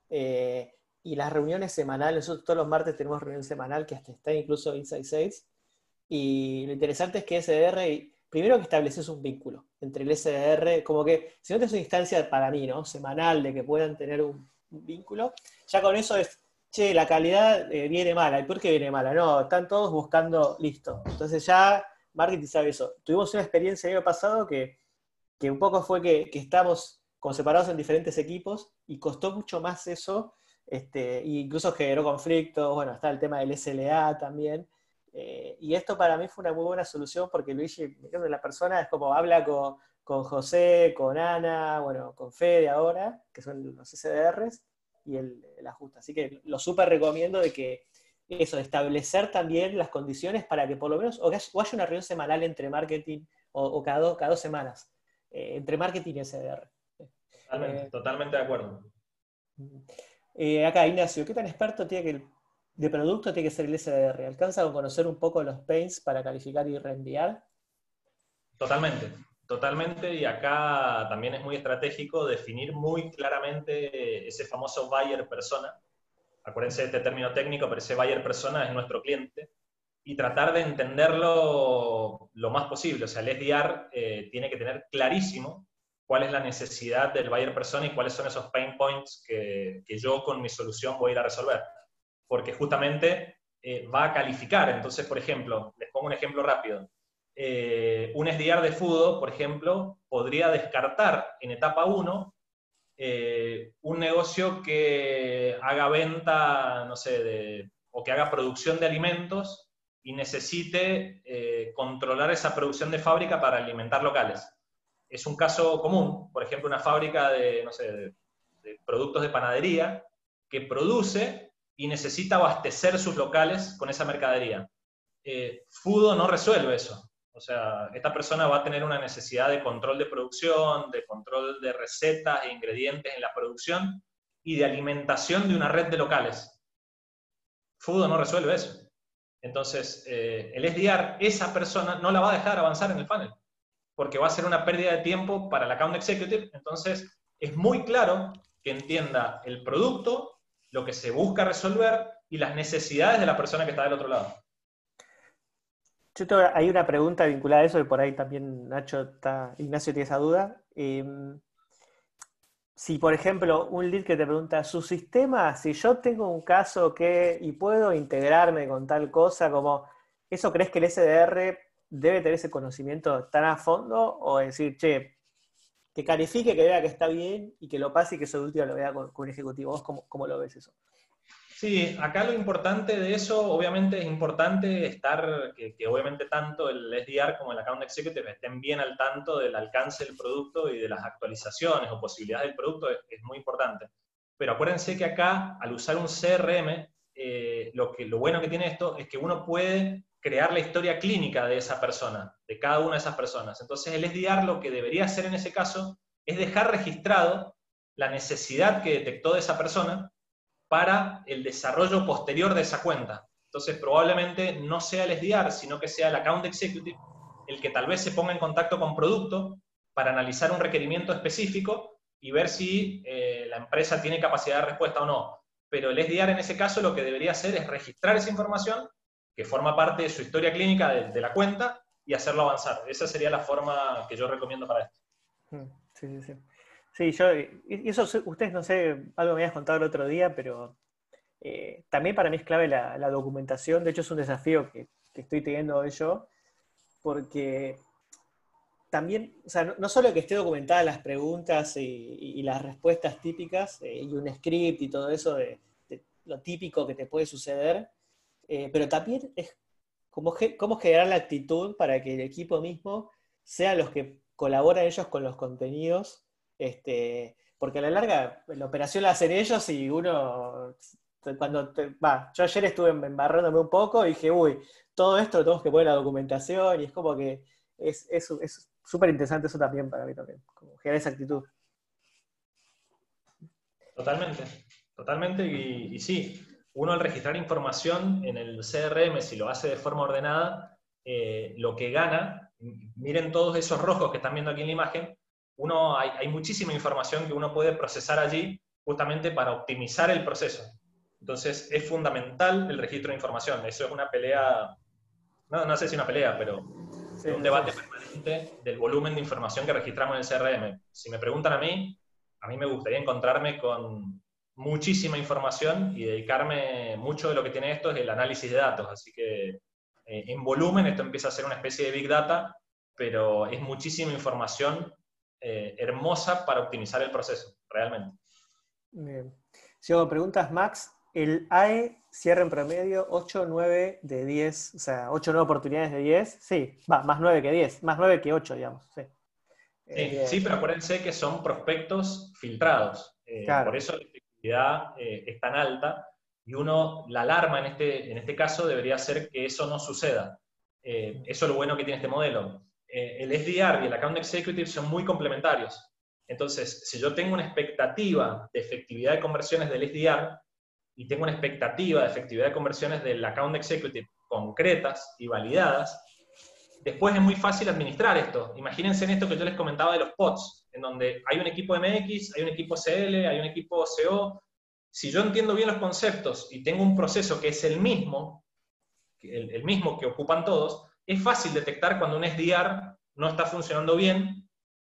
Eh, y las reuniones semanales, nosotros todos los martes tenemos reunión semanal, que hasta está incluso Inside Sales. Y lo interesante es que S D R, primero que estableces un vínculo entre el S D R, como que, si no te es una instancia para mí, ¿no? Semanal, de que puedan tener un, un vínculo, ya con eso es, che, la calidad eh, viene mala. ¿Y por qué viene mala? No, están todos buscando, listo. Entonces ya marketing sabe eso. Tuvimos una experiencia el año pasado que, que un poco fue que, que estamos como separados en diferentes equipos y costó mucho más eso, este, e incluso generó conflictos, bueno, está el tema del S L A también, eh, y esto para mí fue una muy buena solución porque Luigi, la persona es como habla con, con José, con Ana, bueno, con Fede ahora, que son los S D Rs, y el, el ajuste. Así que lo súper recomiendo de que eso, de establecer también las condiciones para que por lo menos, o, que haya, o haya una reunión semanal entre marketing, o, o cada, dos, cada dos semanas, eh, entre marketing y S D R. Totalmente, eh, totalmente de acuerdo. Eh, acá, Ignacio, ¿qué tan experto tiene que el, de producto tiene que ser el S D R? ¿Alcanza con conocer un poco los pains para calificar y reenviar? Totalmente, totalmente, y acá también es muy estratégico definir muy claramente ese famoso buyer persona. Acuérdense de este término técnico, pero ese buyer persona es nuestro cliente. y tratar de entenderlo lo más posible. O sea, el S D R eh, tiene que tener clarísimo cuál es la necesidad del buyer persona y cuáles son esos pain points que, que yo con mi solución voy a ir a resolver. Porque justamente eh, va a calificar. Entonces, por ejemplo, les pongo un ejemplo rápido. Eh, un S D R de Fudo, por ejemplo, podría descartar en etapa uno eh, un negocio que haga venta, no sé, de, o que haga producción de alimentos y necesite eh, controlar esa producción de fábrica para alimentar locales. Es un caso común, por ejemplo, una fábrica de, no sé, de, de productos de panadería que produce y necesita abastecer sus locales con esa mercadería. Eh, Fudo no resuelve eso. O sea, esta persona va a tener una necesidad de control de producción, de control de recetas e ingredientes en la producción y de alimentación de una red de locales. Fudo no resuelve eso. Entonces, eh, el S D R, esa persona no la va a dejar avanzar en el funnel, porque va a ser una pérdida de tiempo para el account executive. Entonces, es muy claro que entienda el producto, lo que se busca resolver y las necesidades de la persona que está del otro lado. Yo tengo, hay una pregunta vinculada a eso, y por ahí también Nacho está, Ignacio tiene esa duda. Eh, si, por ejemplo, un lead que te pregunta, su sistema, si yo tengo un caso que, y puedo integrarme con tal cosa, como, ¿eso crees que el S D R debe tener ese conocimiento tan a fondo? O decir, che, que califique, que vea que está bien, y que lo pase y que eso de último lo vea con, con un ejecutivo. ¿Vos cómo, cómo lo ves eso? Sí, acá lo importante de eso, obviamente es importante estar, que, que obviamente tanto el S D R como el Account Executive estén bien al tanto del alcance del producto y de las actualizaciones o posibilidades del producto, es, es muy importante. Pero acuérdense que acá, al usar un C R M, eh, lo, que, lo bueno que tiene esto es que uno puede crear la historia clínica de esa persona, de cada una de esas personas. Entonces el S D R lo que debería hacer en ese caso es dejar registrado la necesidad que detectó de esa persona para el desarrollo posterior de esa cuenta. Entonces, probablemente no sea el S D R, sino que sea el Account Executive el que tal vez se ponga en contacto con producto para analizar un requerimiento específico y ver si eh, la empresa tiene capacidad de respuesta o no. Pero el S D R en ese caso lo que debería hacer es registrar esa información que forma parte de su historia clínica de, de la cuenta y hacerlo avanzar. Esa sería la forma que yo recomiendo para esto. Sí, sí, sí. Sí, yo, y eso ustedes no sé, algo me habías contado el otro día, pero eh, también para mí es clave la, la documentación. De hecho, es un desafío que, que estoy teniendo hoy yo, porque también, o sea, no, no solo que esté documentadas las preguntas y, y, y las respuestas típicas, eh, y un script y todo eso de, de lo típico que te puede suceder, eh, pero también es cómo, cómo generar la actitud para que el equipo mismo sea los que colaboran ellos con los contenidos. Este, porque a la larga la operación la hacen ellos y uno, cuando te, va, yo ayer estuve embarrándome un poco y dije, uy, todo esto lo tenemos que poner en la documentación, y es como que es es súper interesante eso también para mí también, como generar esa actitud. Totalmente, totalmente, y, y sí, uno al registrar información en el C R M, si lo hace de forma ordenada, eh, lo que gana, miren todos esos rojos que están viendo aquí en la imagen, Uno, hay, hay muchísima información que uno puede procesar allí justamente para optimizar el proceso. Entonces, es fundamental el registro de información. Eso es una pelea, no, no sé si una pelea, pero sí, un debate sí. permanente del volumen de información que registramos en el C R M. Si me preguntan a mí, a mí me gustaría encontrarme con muchísima información y dedicarme, mucho de lo que tiene esto es el análisis de datos. Así que, eh, en volumen, esto empieza a ser una especie de Big Data, pero es muchísima información Eh, hermosa para optimizar el proceso, realmente. Bien. Si hago preguntas, Max, el A E cierra en promedio ocho, nueve de diez, o sea, ocho, nueve oportunidades de diez, sí, va, más nueve que diez, más nueve que ocho, digamos, sí. Sí, eh, sí, pero acuérdense que son prospectos filtrados, eh, claro. por eso la efectividad eh, es tan alta, y uno, la alarma en este, en este caso debería ser que eso no suceda. Eh, eso es lo bueno que tiene este modelo. El S D R y el Account Executive son muy complementarios. Entonces, si yo tengo una expectativa de efectividad de conversiones del S D R y tengo una expectativa de efectividad de conversiones del Account Executive concretas y validadas, después es muy fácil administrar esto. Imagínense en esto que yo les comentaba de los pods, en donde hay un equipo M X, hay un equipo C L, hay un equipo C O. Si yo entiendo bien los conceptos y tengo un proceso que es el mismo, el, el mismo que ocupan todos, es fácil detectar cuando un S D R no está funcionando bien,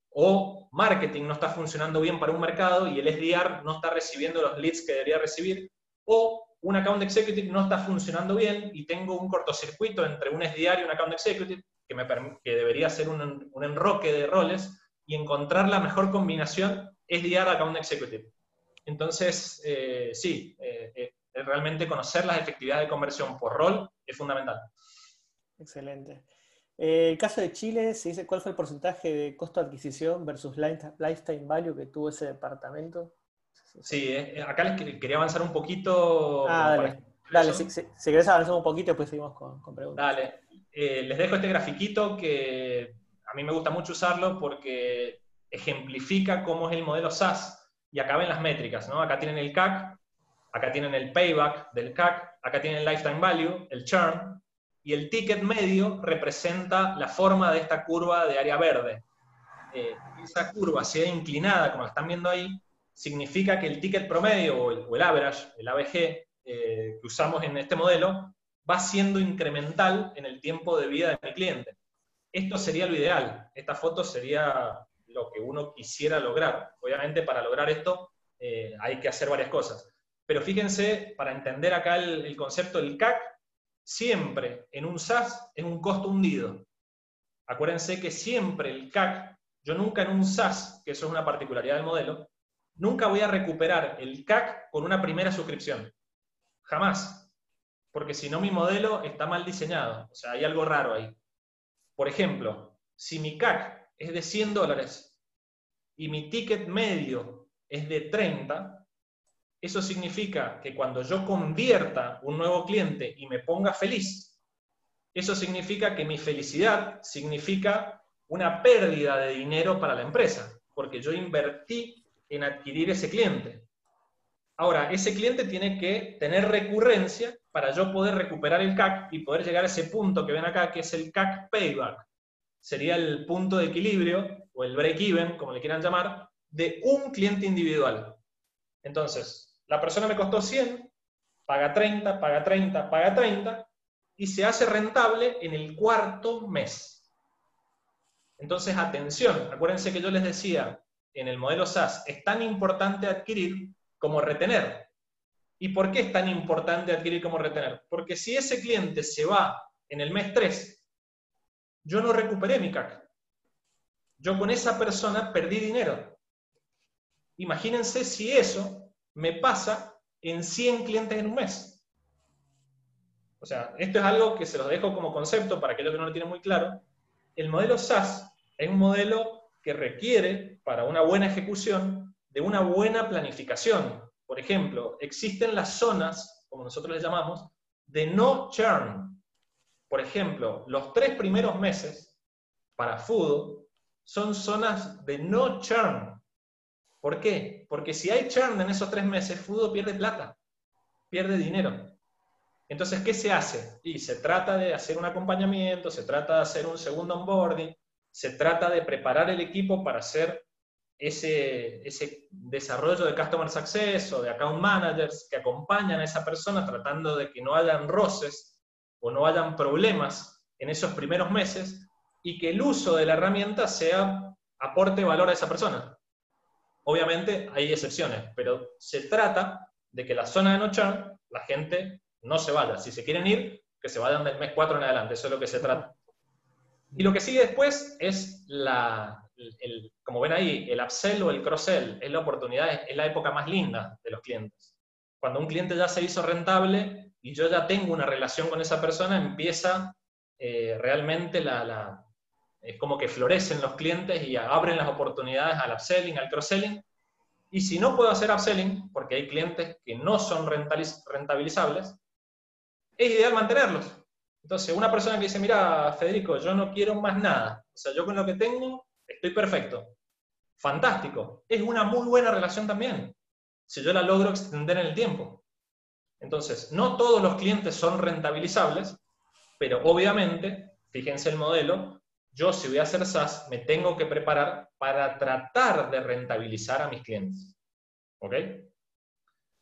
o marketing no está funcionando bien para un mercado y el S D R no está recibiendo los leads que debería recibir, o un account executive no está funcionando bien y tengo un cortocircuito entre un S D R y un account executive que, me que debería ser un, un enroque de roles y encontrar la mejor combinación S D R-account executive. Entonces, eh, sí, eh, eh, realmente conocer las efectividades de conversión por rol es fundamental. Excelente. Eh, el caso de Chile, se dice cuál fue el porcentaje de costo de adquisición versus lifetime value que tuvo ese departamento. Sí, eh, acá les quería avanzar un poquito. Ah, Como dale. para Dale, eso. si, si, si querés avanzar un poquito, después seguimos con, con preguntas. Dale. Eh, les dejo este grafiquito que a mí me gusta mucho usarlo porque ejemplifica cómo es el modelo SaaS. Y acá ven las métricas, ¿no? Acá tienen el C A C, acá tienen el payback del C A C, acá tienen el lifetime value, el churn, y el ticket medio representa la forma de esta curva de área verde. Eh, esa curva sea inclinada, como la están viendo ahí, significa que el ticket promedio o el, o el average, el A B G, eh, que usamos en este modelo, va siendo incremental en el tiempo de vida de mi cliente. Esto sería lo ideal. Esta foto sería lo que uno quisiera lograr. Obviamente, para lograr esto eh, hay que hacer varias cosas. Pero fíjense, para entender acá el, el concepto del C A C, siempre en un SaaS es un costo hundido. Acuérdense que siempre el C A C, yo nunca en un SaaS, que eso es una particularidad del modelo, nunca voy a recuperar el C A C con una primera suscripción. Jamás. Porque si no, mi modelo está mal diseñado. O sea, hay algo raro ahí. Por ejemplo, si mi C A C es de cien dólares y mi ticket medio es de treinta, eso significa que cuando yo convierta un nuevo cliente y me ponga feliz, eso significa que mi felicidad significa una pérdida de dinero para la empresa, porque yo invertí en adquirir ese cliente. Ahora, ese cliente tiene que tener recurrencia para yo poder recuperar el C A C y poder llegar a ese punto que ven acá, que es el C A C payback. Sería el punto de equilibrio, o el break-even, como le quieran llamar, de un cliente individual. Entonces, la persona me costó cien, paga treinta, paga treinta, paga treinta, y se hace rentable en el cuarto mes. Entonces, atención, acuérdense que yo les decía, en el modelo SaaS es tan importante adquirir como retener. ¿Y por qué es tan importante adquirir como retener? Porque si ese cliente se va en el mes tres, yo no recuperé mi C A C. Yo con esa persona perdí dinero. Imagínense si eso me pasa en cien clientes en un mes. O sea, esto es algo que se los dejo como concepto para aquellos que no lo tienen muy claro. El modelo SaaS es un modelo que requiere, para una buena ejecución, de una buena planificación. Por ejemplo, existen las zonas, como nosotros les llamamos, de no churn. Por ejemplo, los tres primeros meses para Fudo son zonas de no churn. ¿Por qué? Porque si hay churn en esos tres meses, Fudo pierde plata, pierde dinero. Entonces, ¿qué se hace? Y se trata de hacer un acompañamiento, se trata de hacer un segundo onboarding, se trata de preparar el equipo para hacer ese, ese desarrollo de Customer Success o de Account Managers que acompañan a esa persona tratando de que no hayan roces o no hayan problemas en esos primeros meses y que el uso de la herramienta sea aporte valor a esa persona. Obviamente hay excepciones, pero se trata de que la zona de no churn, la gente no se vaya. Si se quieren ir, que se vayan del mes cuatro en adelante. Eso es lo que se trata. Y lo que sigue después es, la, el, como ven ahí, el upsell o el cross-sell. Es la oportunidad, es la época más linda de los clientes. Cuando un cliente ya se hizo rentable y yo ya tengo una relación con esa persona, empieza eh, realmente la... la es como que florecen los clientes y abren las oportunidades al upselling, al cross-selling. Y si no puedo hacer upselling, porque hay clientes que no son rentabilizables, es ideal mantenerlos. Entonces, una persona que dice, mira, Federico, yo no quiero más nada. O sea, yo con lo que tengo estoy perfecto. Fantástico. Es una muy buena relación también, si yo la logro extender en el tiempo. Entonces, no todos los clientes son rentabilizables, pero obviamente, fíjense el modelo, yo si voy a hacer SaaS, me tengo que preparar para tratar de rentabilizar a mis clientes. ¿Ok?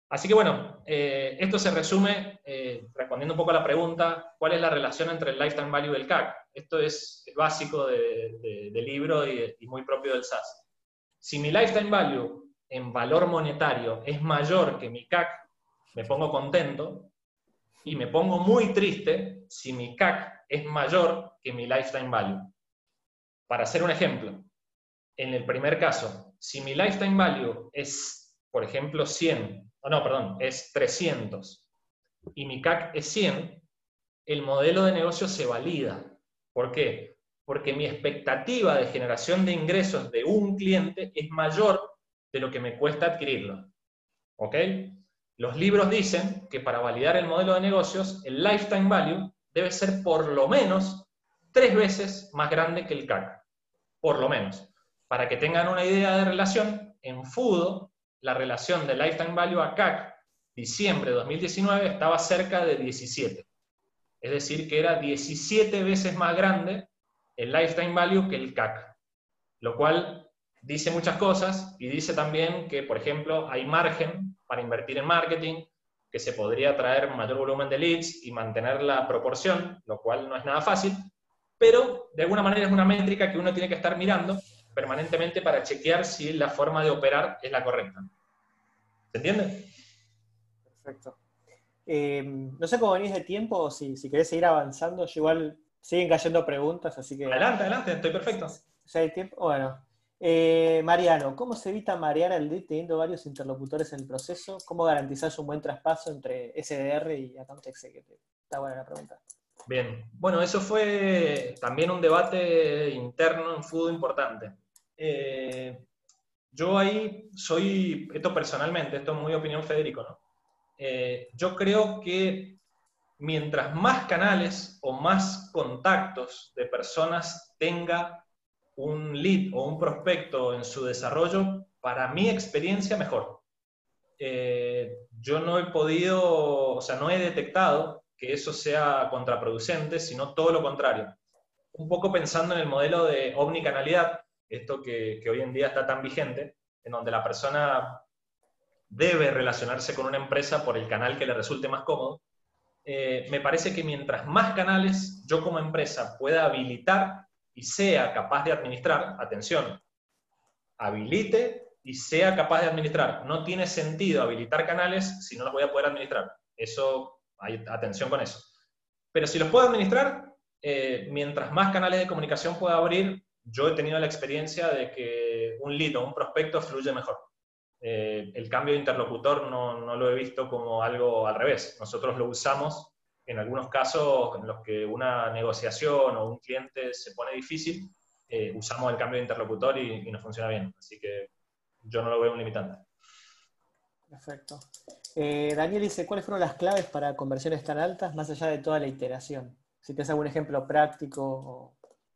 Así que bueno, eh, esto se resume, eh, respondiendo un poco a la pregunta, ¿cuál es la relación entre el lifetime value y el C A C? Esto es el básico de, de, del libro y, y muy propio del SaaS. Si mi lifetime value en valor monetario es mayor que mi C A C, me pongo contento, y me pongo muy triste si mi C A C es mayor que mi lifetime value. Para hacer un ejemplo, en el primer caso, si mi lifetime value es, por ejemplo, cien, o no, perdón, es trescientos, y mi C A C es cien, el modelo de negocio se valida. ¿Por qué? Porque mi expectativa de generación de ingresos de un cliente es mayor de lo que me cuesta adquirirlo. ¿Ok? Los libros dicen que para validar el modelo de negocios, el lifetime value debe ser por lo menos tres veces más grande que el C A C. Por lo menos. Para que tengan una idea de relación, en Fudo, la relación de lifetime value a C A C, diciembre de dos mil diecinueve, estaba cerca de diecisiete. Es decir, que era diecisiete veces más grande el lifetime value que el C A C. Lo cual dice muchas cosas y dice también que, por ejemplo, hay margen para invertir en marketing, que se podría traer mayor volumen de leads y mantener la proporción, lo cual no es nada fácil, pero de alguna manera es una métrica que uno tiene que estar mirando permanentemente para chequear si la forma de operar es la correcta. ¿Se entiende? Perfecto. Eh, no sé cómo venís de tiempo o si, si querés seguir avanzando. Yo igual siguen cayendo preguntas, así que... Adelante, adelante, estoy perfecto. ¿Ya hay tiempo? Bueno. Eh, Mariano, ¿cómo se evita marear al lead teniendo varios interlocutores en el proceso? ¿Cómo garantizás un buen traspaso entre S D R y Account Executive? Está buena la pregunta. Bien, bueno, eso fue también un debate interno en Fudo importante. Eh, yo ahí soy, esto personalmente, esto es muy opinión Federico, ¿no? Eh, yo creo que mientras más canales o más contactos de personas tenga un lead o un prospecto en su desarrollo, para mi experiencia mejor. Eh, yo no he podido, o sea, no he detectado que eso sea contraproducente, sino todo lo contrario. Un poco pensando en el modelo de omnicanalidad, esto que, que hoy en día está tan vigente, en donde la persona debe relacionarse con una empresa por el canal que le resulte más cómodo. Eh, me parece que mientras más canales yo como empresa pueda habilitar y sea capaz de administrar, atención, habilite y sea capaz de administrar. No tiene sentido habilitar canales si no los voy a poder administrar. Eso, hay, atención con eso. Pero si los puedo administrar, eh, mientras más canales de comunicación pueda abrir, yo he tenido la experiencia de que un lead o un prospecto fluye mejor. Eh, el cambio de interlocutor no, no lo he visto como algo al revés. Nosotros lo usamos en algunos casos en los que una negociación o un cliente se pone difícil, eh, usamos el cambio de interlocutor y, y nos funciona bien. Así que yo no lo veo un limitante. Perfecto. Eh, Daniel dice, ¿cuáles fueron las claves para conversiones tan altas más allá de toda la iteración? Si tienes algún ejemplo práctico o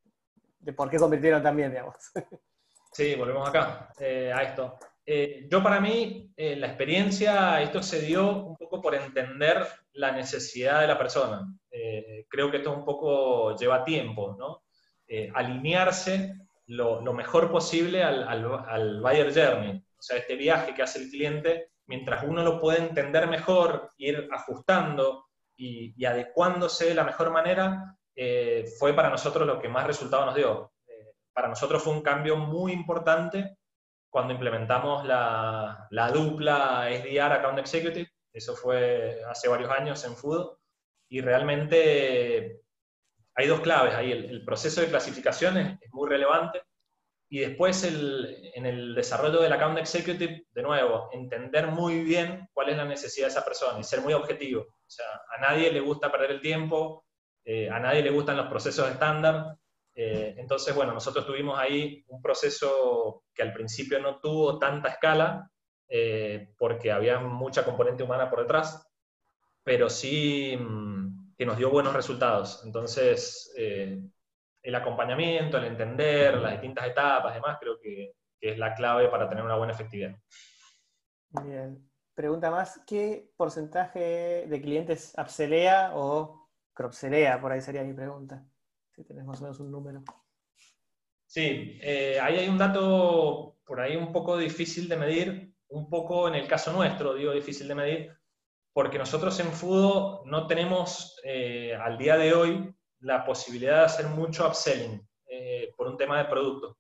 de por qué convirtieron también, digamos. Sí, volvemos acá, eh, a esto. Eh, yo para mí, eh, la experiencia, esto se dio un poco por entender la necesidad de la persona. Eh, creo que esto un poco lleva tiempo, ¿no? Eh, alinearse lo, lo mejor posible al, al, al buyer journey, o sea, este viaje que hace el cliente, mientras uno lo puede entender mejor, ir ajustando y, y adecuándose de la mejor manera, eh, fue para nosotros lo que más resultado nos dio. Eh, para nosotros fue un cambio muy importante cuando implementamos la, la dupla S D R Account Executive. Eso fue hace varios años en Fudo, y realmente hay dos claves ahí. El, el proceso de clasificación es, es muy relevante, y después el, en el desarrollo del Account Executive, de nuevo, entender muy bien cuál es la necesidad de esa persona y ser muy objetivo. O sea, a nadie le gusta perder el tiempo, eh, a nadie le gustan los procesos estándar. Eh, entonces, bueno, nosotros tuvimos ahí un proceso que al principio no tuvo tanta escala, eh, porque había mucha componente humana por detrás, pero sí mmm, que nos dio buenos resultados. Entonces, eh, el acompañamiento, el entender las distintas etapas, demás, creo que, que es la clave para tener una buena efectividad. Bien. Pregunta más, ¿qué porcentaje de clientes upsellea o cross-sellea? Por ahí sería mi pregunta. Si tenés más o menos un número. Sí, eh, ahí hay un dato por ahí un poco difícil de medir, un poco en el caso nuestro, digo difícil de medir, porque nosotros en Fudo no tenemos eh, al día de hoy la posibilidad de hacer mucho upselling eh, por un tema de producto.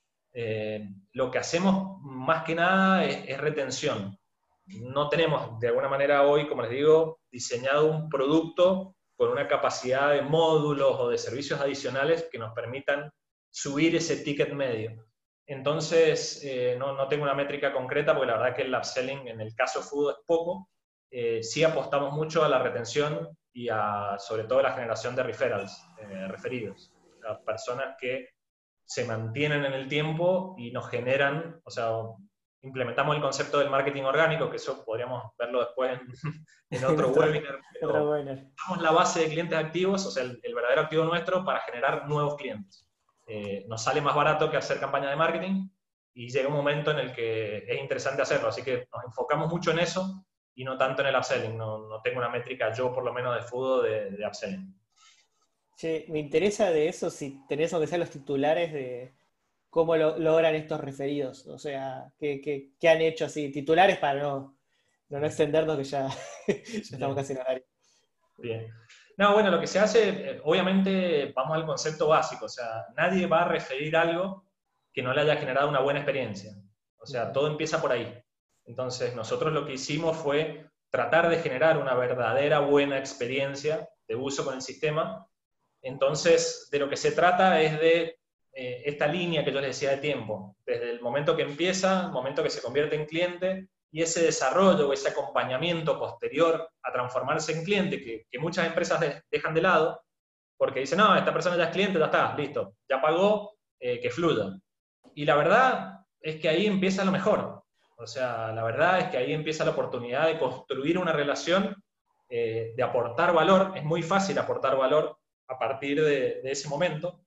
Eh, lo que hacemos más que nada es, es retención. No tenemos de alguna manera hoy, como les digo, diseñado un producto con una capacidad de módulos o de servicios adicionales que nos permitan subir ese ticket medio. Entonces, eh, no, no tengo una métrica concreta porque la verdad que el upselling en el caso Fudo es poco. Eh, sí apostamos mucho a la retención y a, sobre todo, a la generación de referrals, eh, referidos. A personas que se mantienen en el tiempo y nos generan, o sea, implementamos el concepto del marketing orgánico, que eso podríamos verlo después en, en otro webinar, pero damos la base de clientes activos, o sea, el, el verdadero activo nuestro para generar nuevos clientes. Eh, nos sale más barato que hacer campaña de marketing y llega un momento en el que es interesante hacerlo, así que nos enfocamos mucho en eso y no tanto en el upselling. No, no tengo una métrica yo, por lo menos, de Fudo de, de upselling. Che, me interesa de eso si tenés aunque sea los titulares de cómo lo, logran estos referidos. O sea, ¿qué, qué, qué han hecho así? Titulares para no, no, no extendernos que ya, ya estamos casi en horario. Bien. No, bueno, lo que se hace, obviamente, vamos al concepto básico. O sea, nadie va a referir algo que no le haya generado una buena experiencia. O sea, todo empieza por ahí. Entonces, nosotros lo que hicimos fue tratar de generar una verdadera buena experiencia de uso con el sistema. Entonces, de lo que se trata es de eh, esta línea que yo les decía de tiempo, desde el momento que empieza, el momento que se convierte en cliente, y ese desarrollo o ese acompañamiento posterior a transformarse en cliente, que, que muchas empresas de, dejan de lado, porque dicen, no, esta persona ya es cliente, ya está, listo, ya pagó, eh, que fluya. Y la verdad es que ahí empieza lo mejor. O sea, la verdad es que ahí empieza la oportunidad de construir una relación, eh, de aportar valor. Es muy fácil aportar valor a partir de, de ese momento.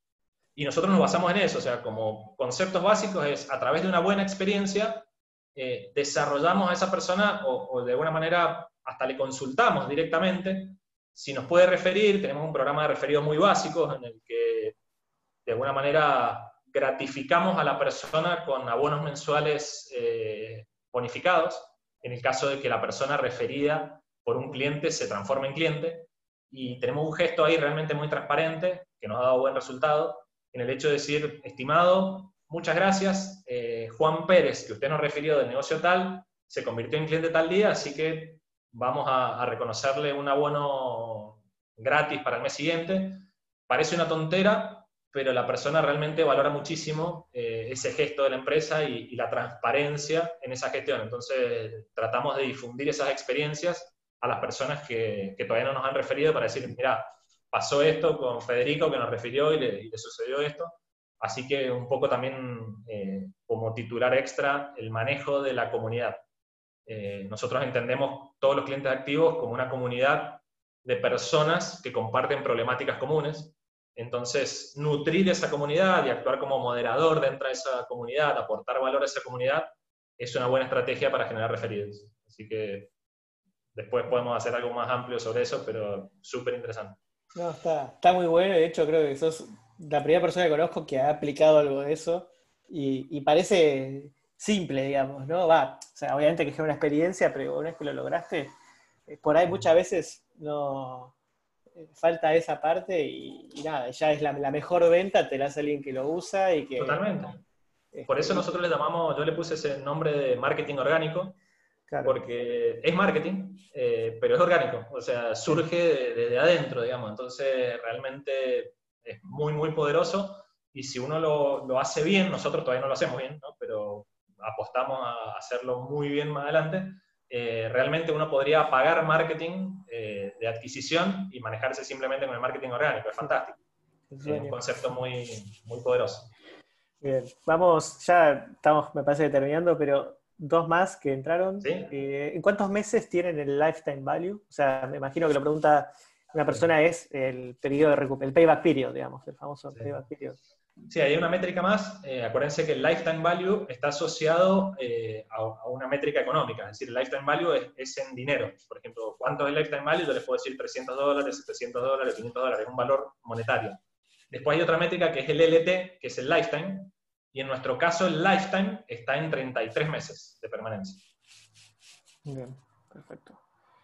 Y nosotros nos basamos en eso, o sea, como conceptos básicos es, a través de una buena experiencia, eh, desarrollamos a esa persona o, o de alguna manera hasta le consultamos directamente si nos puede referir. Tenemos un programa de referidos muy básicos en el que de alguna manera gratificamos a la persona con abonos mensuales eh, bonificados, en el caso de que la persona referida por un cliente se transforme en cliente. Y tenemos un gesto ahí realmente muy transparente, que nos ha dado buen resultado, en el hecho de decir, estimado, muchas gracias, eh, Juan Pérez, que usted nos refirió del negocio tal, se convirtió en cliente tal día, así que vamos a, a reconocerle un abono gratis para el mes siguiente. Parece una tontera, pero la persona realmente valora muchísimo eh, ese gesto de la empresa y, y la transparencia en esa gestión. Entonces, tratamos de difundir esas experiencias a las personas que, que todavía no nos han referido para decir, mira, pasó esto con Federico que nos refirió y le, y le sucedió esto. Así que un poco también eh, como titular extra, el manejo de la comunidad. Eh, nosotros entendemos todos los clientes activos como una comunidad de personas que comparten problemáticas comunes. Entonces, nutrir esa comunidad y actuar como moderador dentro de esa comunidad, aportar valor a esa comunidad, es una buena estrategia para generar referidos. Así que después podemos hacer algo más amplio sobre eso, pero súper interesante. No, está, está muy bueno. De hecho, creo que sos la primera persona que conozco que ha aplicado algo de eso y, y parece simple, digamos, ¿no? Va, o sea, obviamente que es una experiencia, pero una vez que lo lograste, por ahí muchas veces no falta esa parte y, y nada, ya es la, la mejor venta, te la hace alguien que lo usa y que... Totalmente. Este, por eso nosotros le llamamos, yo le puse ese nombre de marketing orgánico, claro. Porque es marketing, eh, pero es orgánico, o sea, surge desde de, de adentro, digamos. Entonces realmente es muy, muy poderoso, y si uno lo, lo hace bien, nosotros todavía no lo hacemos bien, ¿no? Pero apostamos a hacerlo muy bien más adelante. Eh, realmente uno podría pagar marketing eh, de adquisición y manejarse simplemente con el marketing orgánico. Es fantástico. Es un concepto muy, muy poderoso. Bien, vamos, ya estamos, me parece, terminando, pero dos más que entraron. ¿Sí? Eh, ¿En cuántos meses tienen el lifetime value? O sea, me imagino que lo pregunta una persona, sí. Es el periodo de recuperación, el payback period, digamos, el famoso sí. payback period. Sí, hay una métrica más. Eh, acuérdense que el lifetime value está asociado eh, a, a una métrica económica. Es decir, el lifetime value es, es en dinero. Por ejemplo, ¿cuánto es el lifetime value? Yo les puedo decir trescientos dólares, setecientos dólares, quinientos dólares, es un valor monetario. Después hay otra métrica que es el L T, que es el lifetime, y en nuestro caso el lifetime está en treinta y tres meses de permanencia. Bien, perfecto.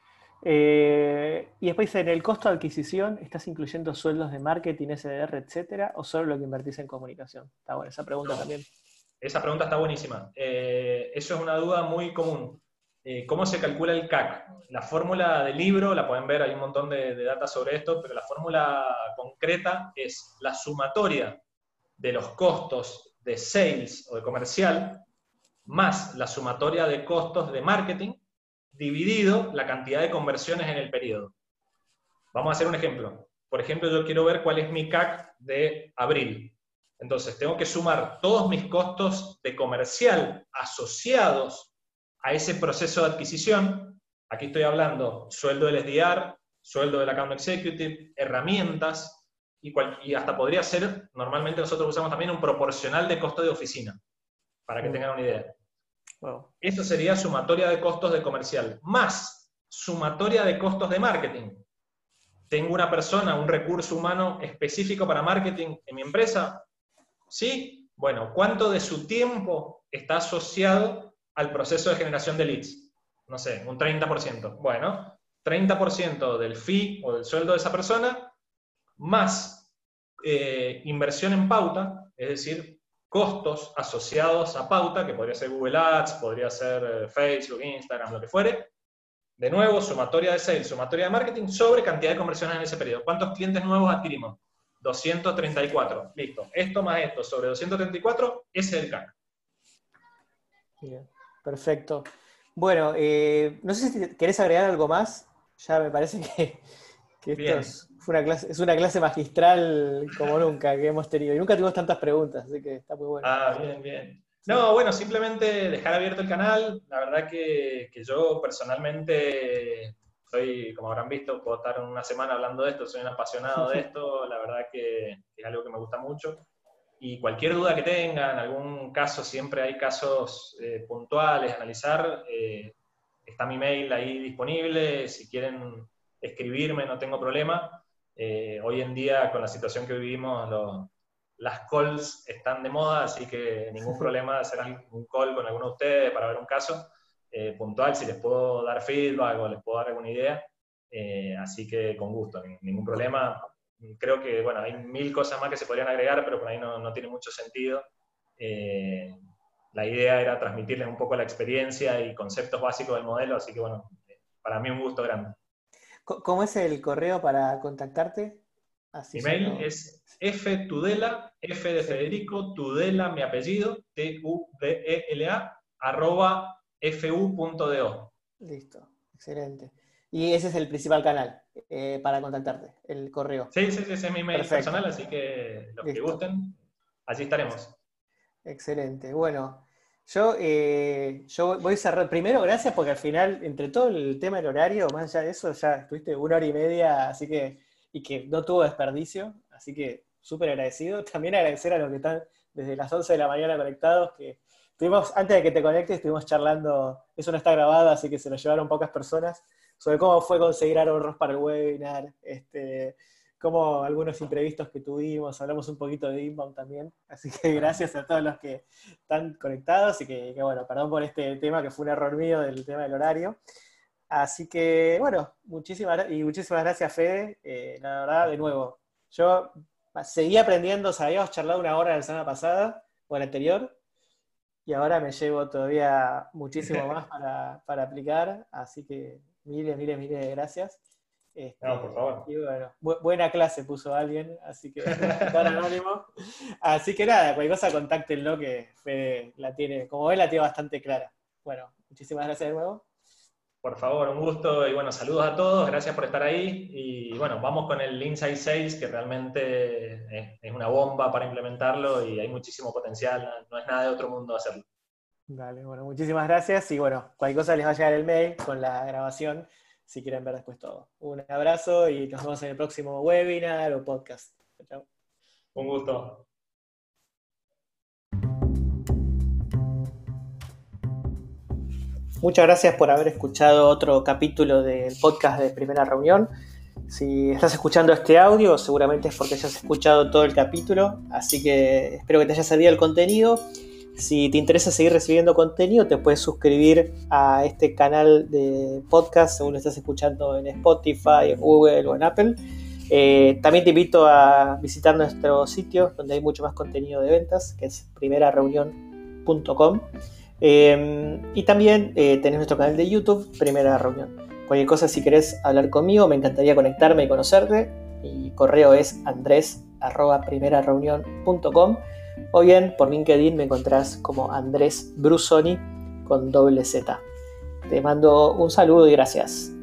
Eh, y después dice, en el costo de adquisición, ¿estás incluyendo sueldos de marketing, S D R, etcétera, o solo lo que invertís en comunicación? Está buena esa pregunta No, también. Esa pregunta está buenísima. Eh, eso es una duda muy común. Eh, ¿Cómo se calcula el C A C? La fórmula del libro, la pueden ver, hay un montón de, de data sobre esto, pero la fórmula concreta es la sumatoria de los costos de sales o de comercial más la sumatoria de costos de marketing dividido la cantidad de conversiones en el periodo. Vamos a hacer un ejemplo. Por ejemplo, yo quiero ver cuál es mi C A C de abril. Entonces, tengo que sumar todos mis costos de comercial asociados a ese proceso de adquisición. Aquí estoy hablando sueldo del S D R, sueldo del Account Executive, herramientas, y, cual, y hasta podría ser, normalmente nosotros usamos también un proporcional de costo de oficina, para que tengan una idea. Wow. Eso sería sumatoria de costos de comercial, más sumatoria de costos de marketing. ¿Tengo una persona, un recurso humano específico para marketing en mi empresa? ¿Sí? Bueno, ¿cuánto de su tiempo está asociado al proceso de generación de leads? No sé, un treinta por ciento. Bueno, treinta por ciento del fee o del sueldo de esa persona, más eh, inversión en pauta, es decir, costos asociados a pauta, que podría ser Google Ads, podría ser eh, Facebook, Instagram, lo que fuere. De nuevo, sumatoria de sales, sumatoria de marketing sobre cantidad de conversiones en ese periodo. ¿Cuántos clientes nuevos adquirimos? doscientos treinta y cuatro. Listo. Esto más esto sobre doscientos treinta y cuatro, ese es el C A C. Bien, perfecto. Bueno, eh, no sé si querés agregar algo más. Ya me parece que, que esto es, fue una clase, es una clase magistral como nunca que hemos tenido. Y nunca tuvimos tantas preguntas, así que está muy bueno. Ah, bien, bien. No, bueno, simplemente dejar abierto el canal. La verdad que, que yo personalmente soy, como habrán visto, puedo estar una semana hablando de esto, soy un apasionado de esto, la verdad que, que es algo que me gusta mucho. Y cualquier duda que tengan, algún caso, siempre hay casos eh, puntuales, analizar, eh, está mi mail ahí disponible, si quieren escribirme no tengo problema. Eh, hoy en día, con la situación que vivimos, los, las calls están de moda, así que ningún problema de hacer un call con alguno de ustedes para ver un caso. Eh, puntual, si les puedo dar feedback o les puedo dar alguna idea, eh, así que con gusto, ningún problema. Creo que, bueno, hay mil cosas más que se podrían agregar, pero por ahí no, no tiene mucho sentido. Eh, la idea era transmitirles un poco la experiencia y conceptos básicos del modelo, así que, bueno, para mí un gusto grande. ¿Cómo es el correo para contactarte? Así mi mail no... es ftudela, F de Federico, Tudela, mi apellido, T U D E L A, arroba fu punto do. Listo, excelente. Y ese es el principal canal eh, para contactarte, el correo. Sí, sí, sí, ese es mi mail Perfecto. personal, así que los Listo. que gusten, allí estaremos. Excelente. Bueno, yo, eh, yo voy a cerrar. Primero, gracias, porque al final, entre todo el tema del horario, más allá de eso, ya estuviste una hora y media, así que, y que no tuvo desperdicio, así que súper agradecido. También agradecer a los que están desde las once de la mañana conectados, que estuvimos, antes de que te conectes, estuvimos charlando, eso no está grabado, así que se lo llevaron pocas personas, sobre cómo fue conseguir ahorros para el webinar, este, cómo algunos imprevistos que tuvimos, hablamos un poquito de inbound también, así que gracias a todos los que están conectados y que, que bueno, perdón por este tema que fue un error mío del tema del horario. Así que, bueno, muchísimas, y muchísimas gracias, Fede, eh, la verdad, de nuevo, yo seguí aprendiendo, o sea, habíamos charlado una hora la semana pasada, o la anterior, y ahora me llevo todavía muchísimo más para, para aplicar, así que mire, mire, mire, gracias. Este, no, por favor. Y bueno, bu buena clase puso alguien, así que anónimo. Así que nada, cualquier cosa contáctenlo, que Fede la tiene, como ven, la tiene bastante clara. Bueno, muchísimas gracias de nuevo. Por favor, un gusto y bueno, saludos a todos, gracias por estar ahí y bueno, vamos con el Inside Sales, que realmente es, es una bomba para implementarlo y hay muchísimo potencial, no es nada de otro mundo hacerlo. Vale, bueno, muchísimas gracias y bueno, cualquier cosa les va a llegar el mail con la grabación si quieren ver después todo. Un abrazo y nos vemos en el próximo webinar o podcast. Chao. Un gusto. Muchas gracias por haber escuchado otro capítulo del podcast de Primera Reunión. Si estás escuchando este audio, seguramente es porque hayas escuchado todo el capítulo, así que espero que te haya servido el contenido. Si te interesa seguir recibiendo contenido, te puedes suscribir a este canal de podcast según lo estás escuchando en Spotify, en Google o en Apple. Eh, también te invito a visitar nuestro sitio donde hay mucho más contenido de ventas, que es primera reunión punto com. Eh, y también eh, tenés nuestro canal de YouTube, Primera Reunión. Cualquier cosa, si querés hablar conmigo, me encantaría conectarme y conocerte. Mi correo es andres arroba primera reunión punto com, o bien por LinkedIn me encontrás como Andrés Brusoni con doble Z. Te mando un saludo y gracias.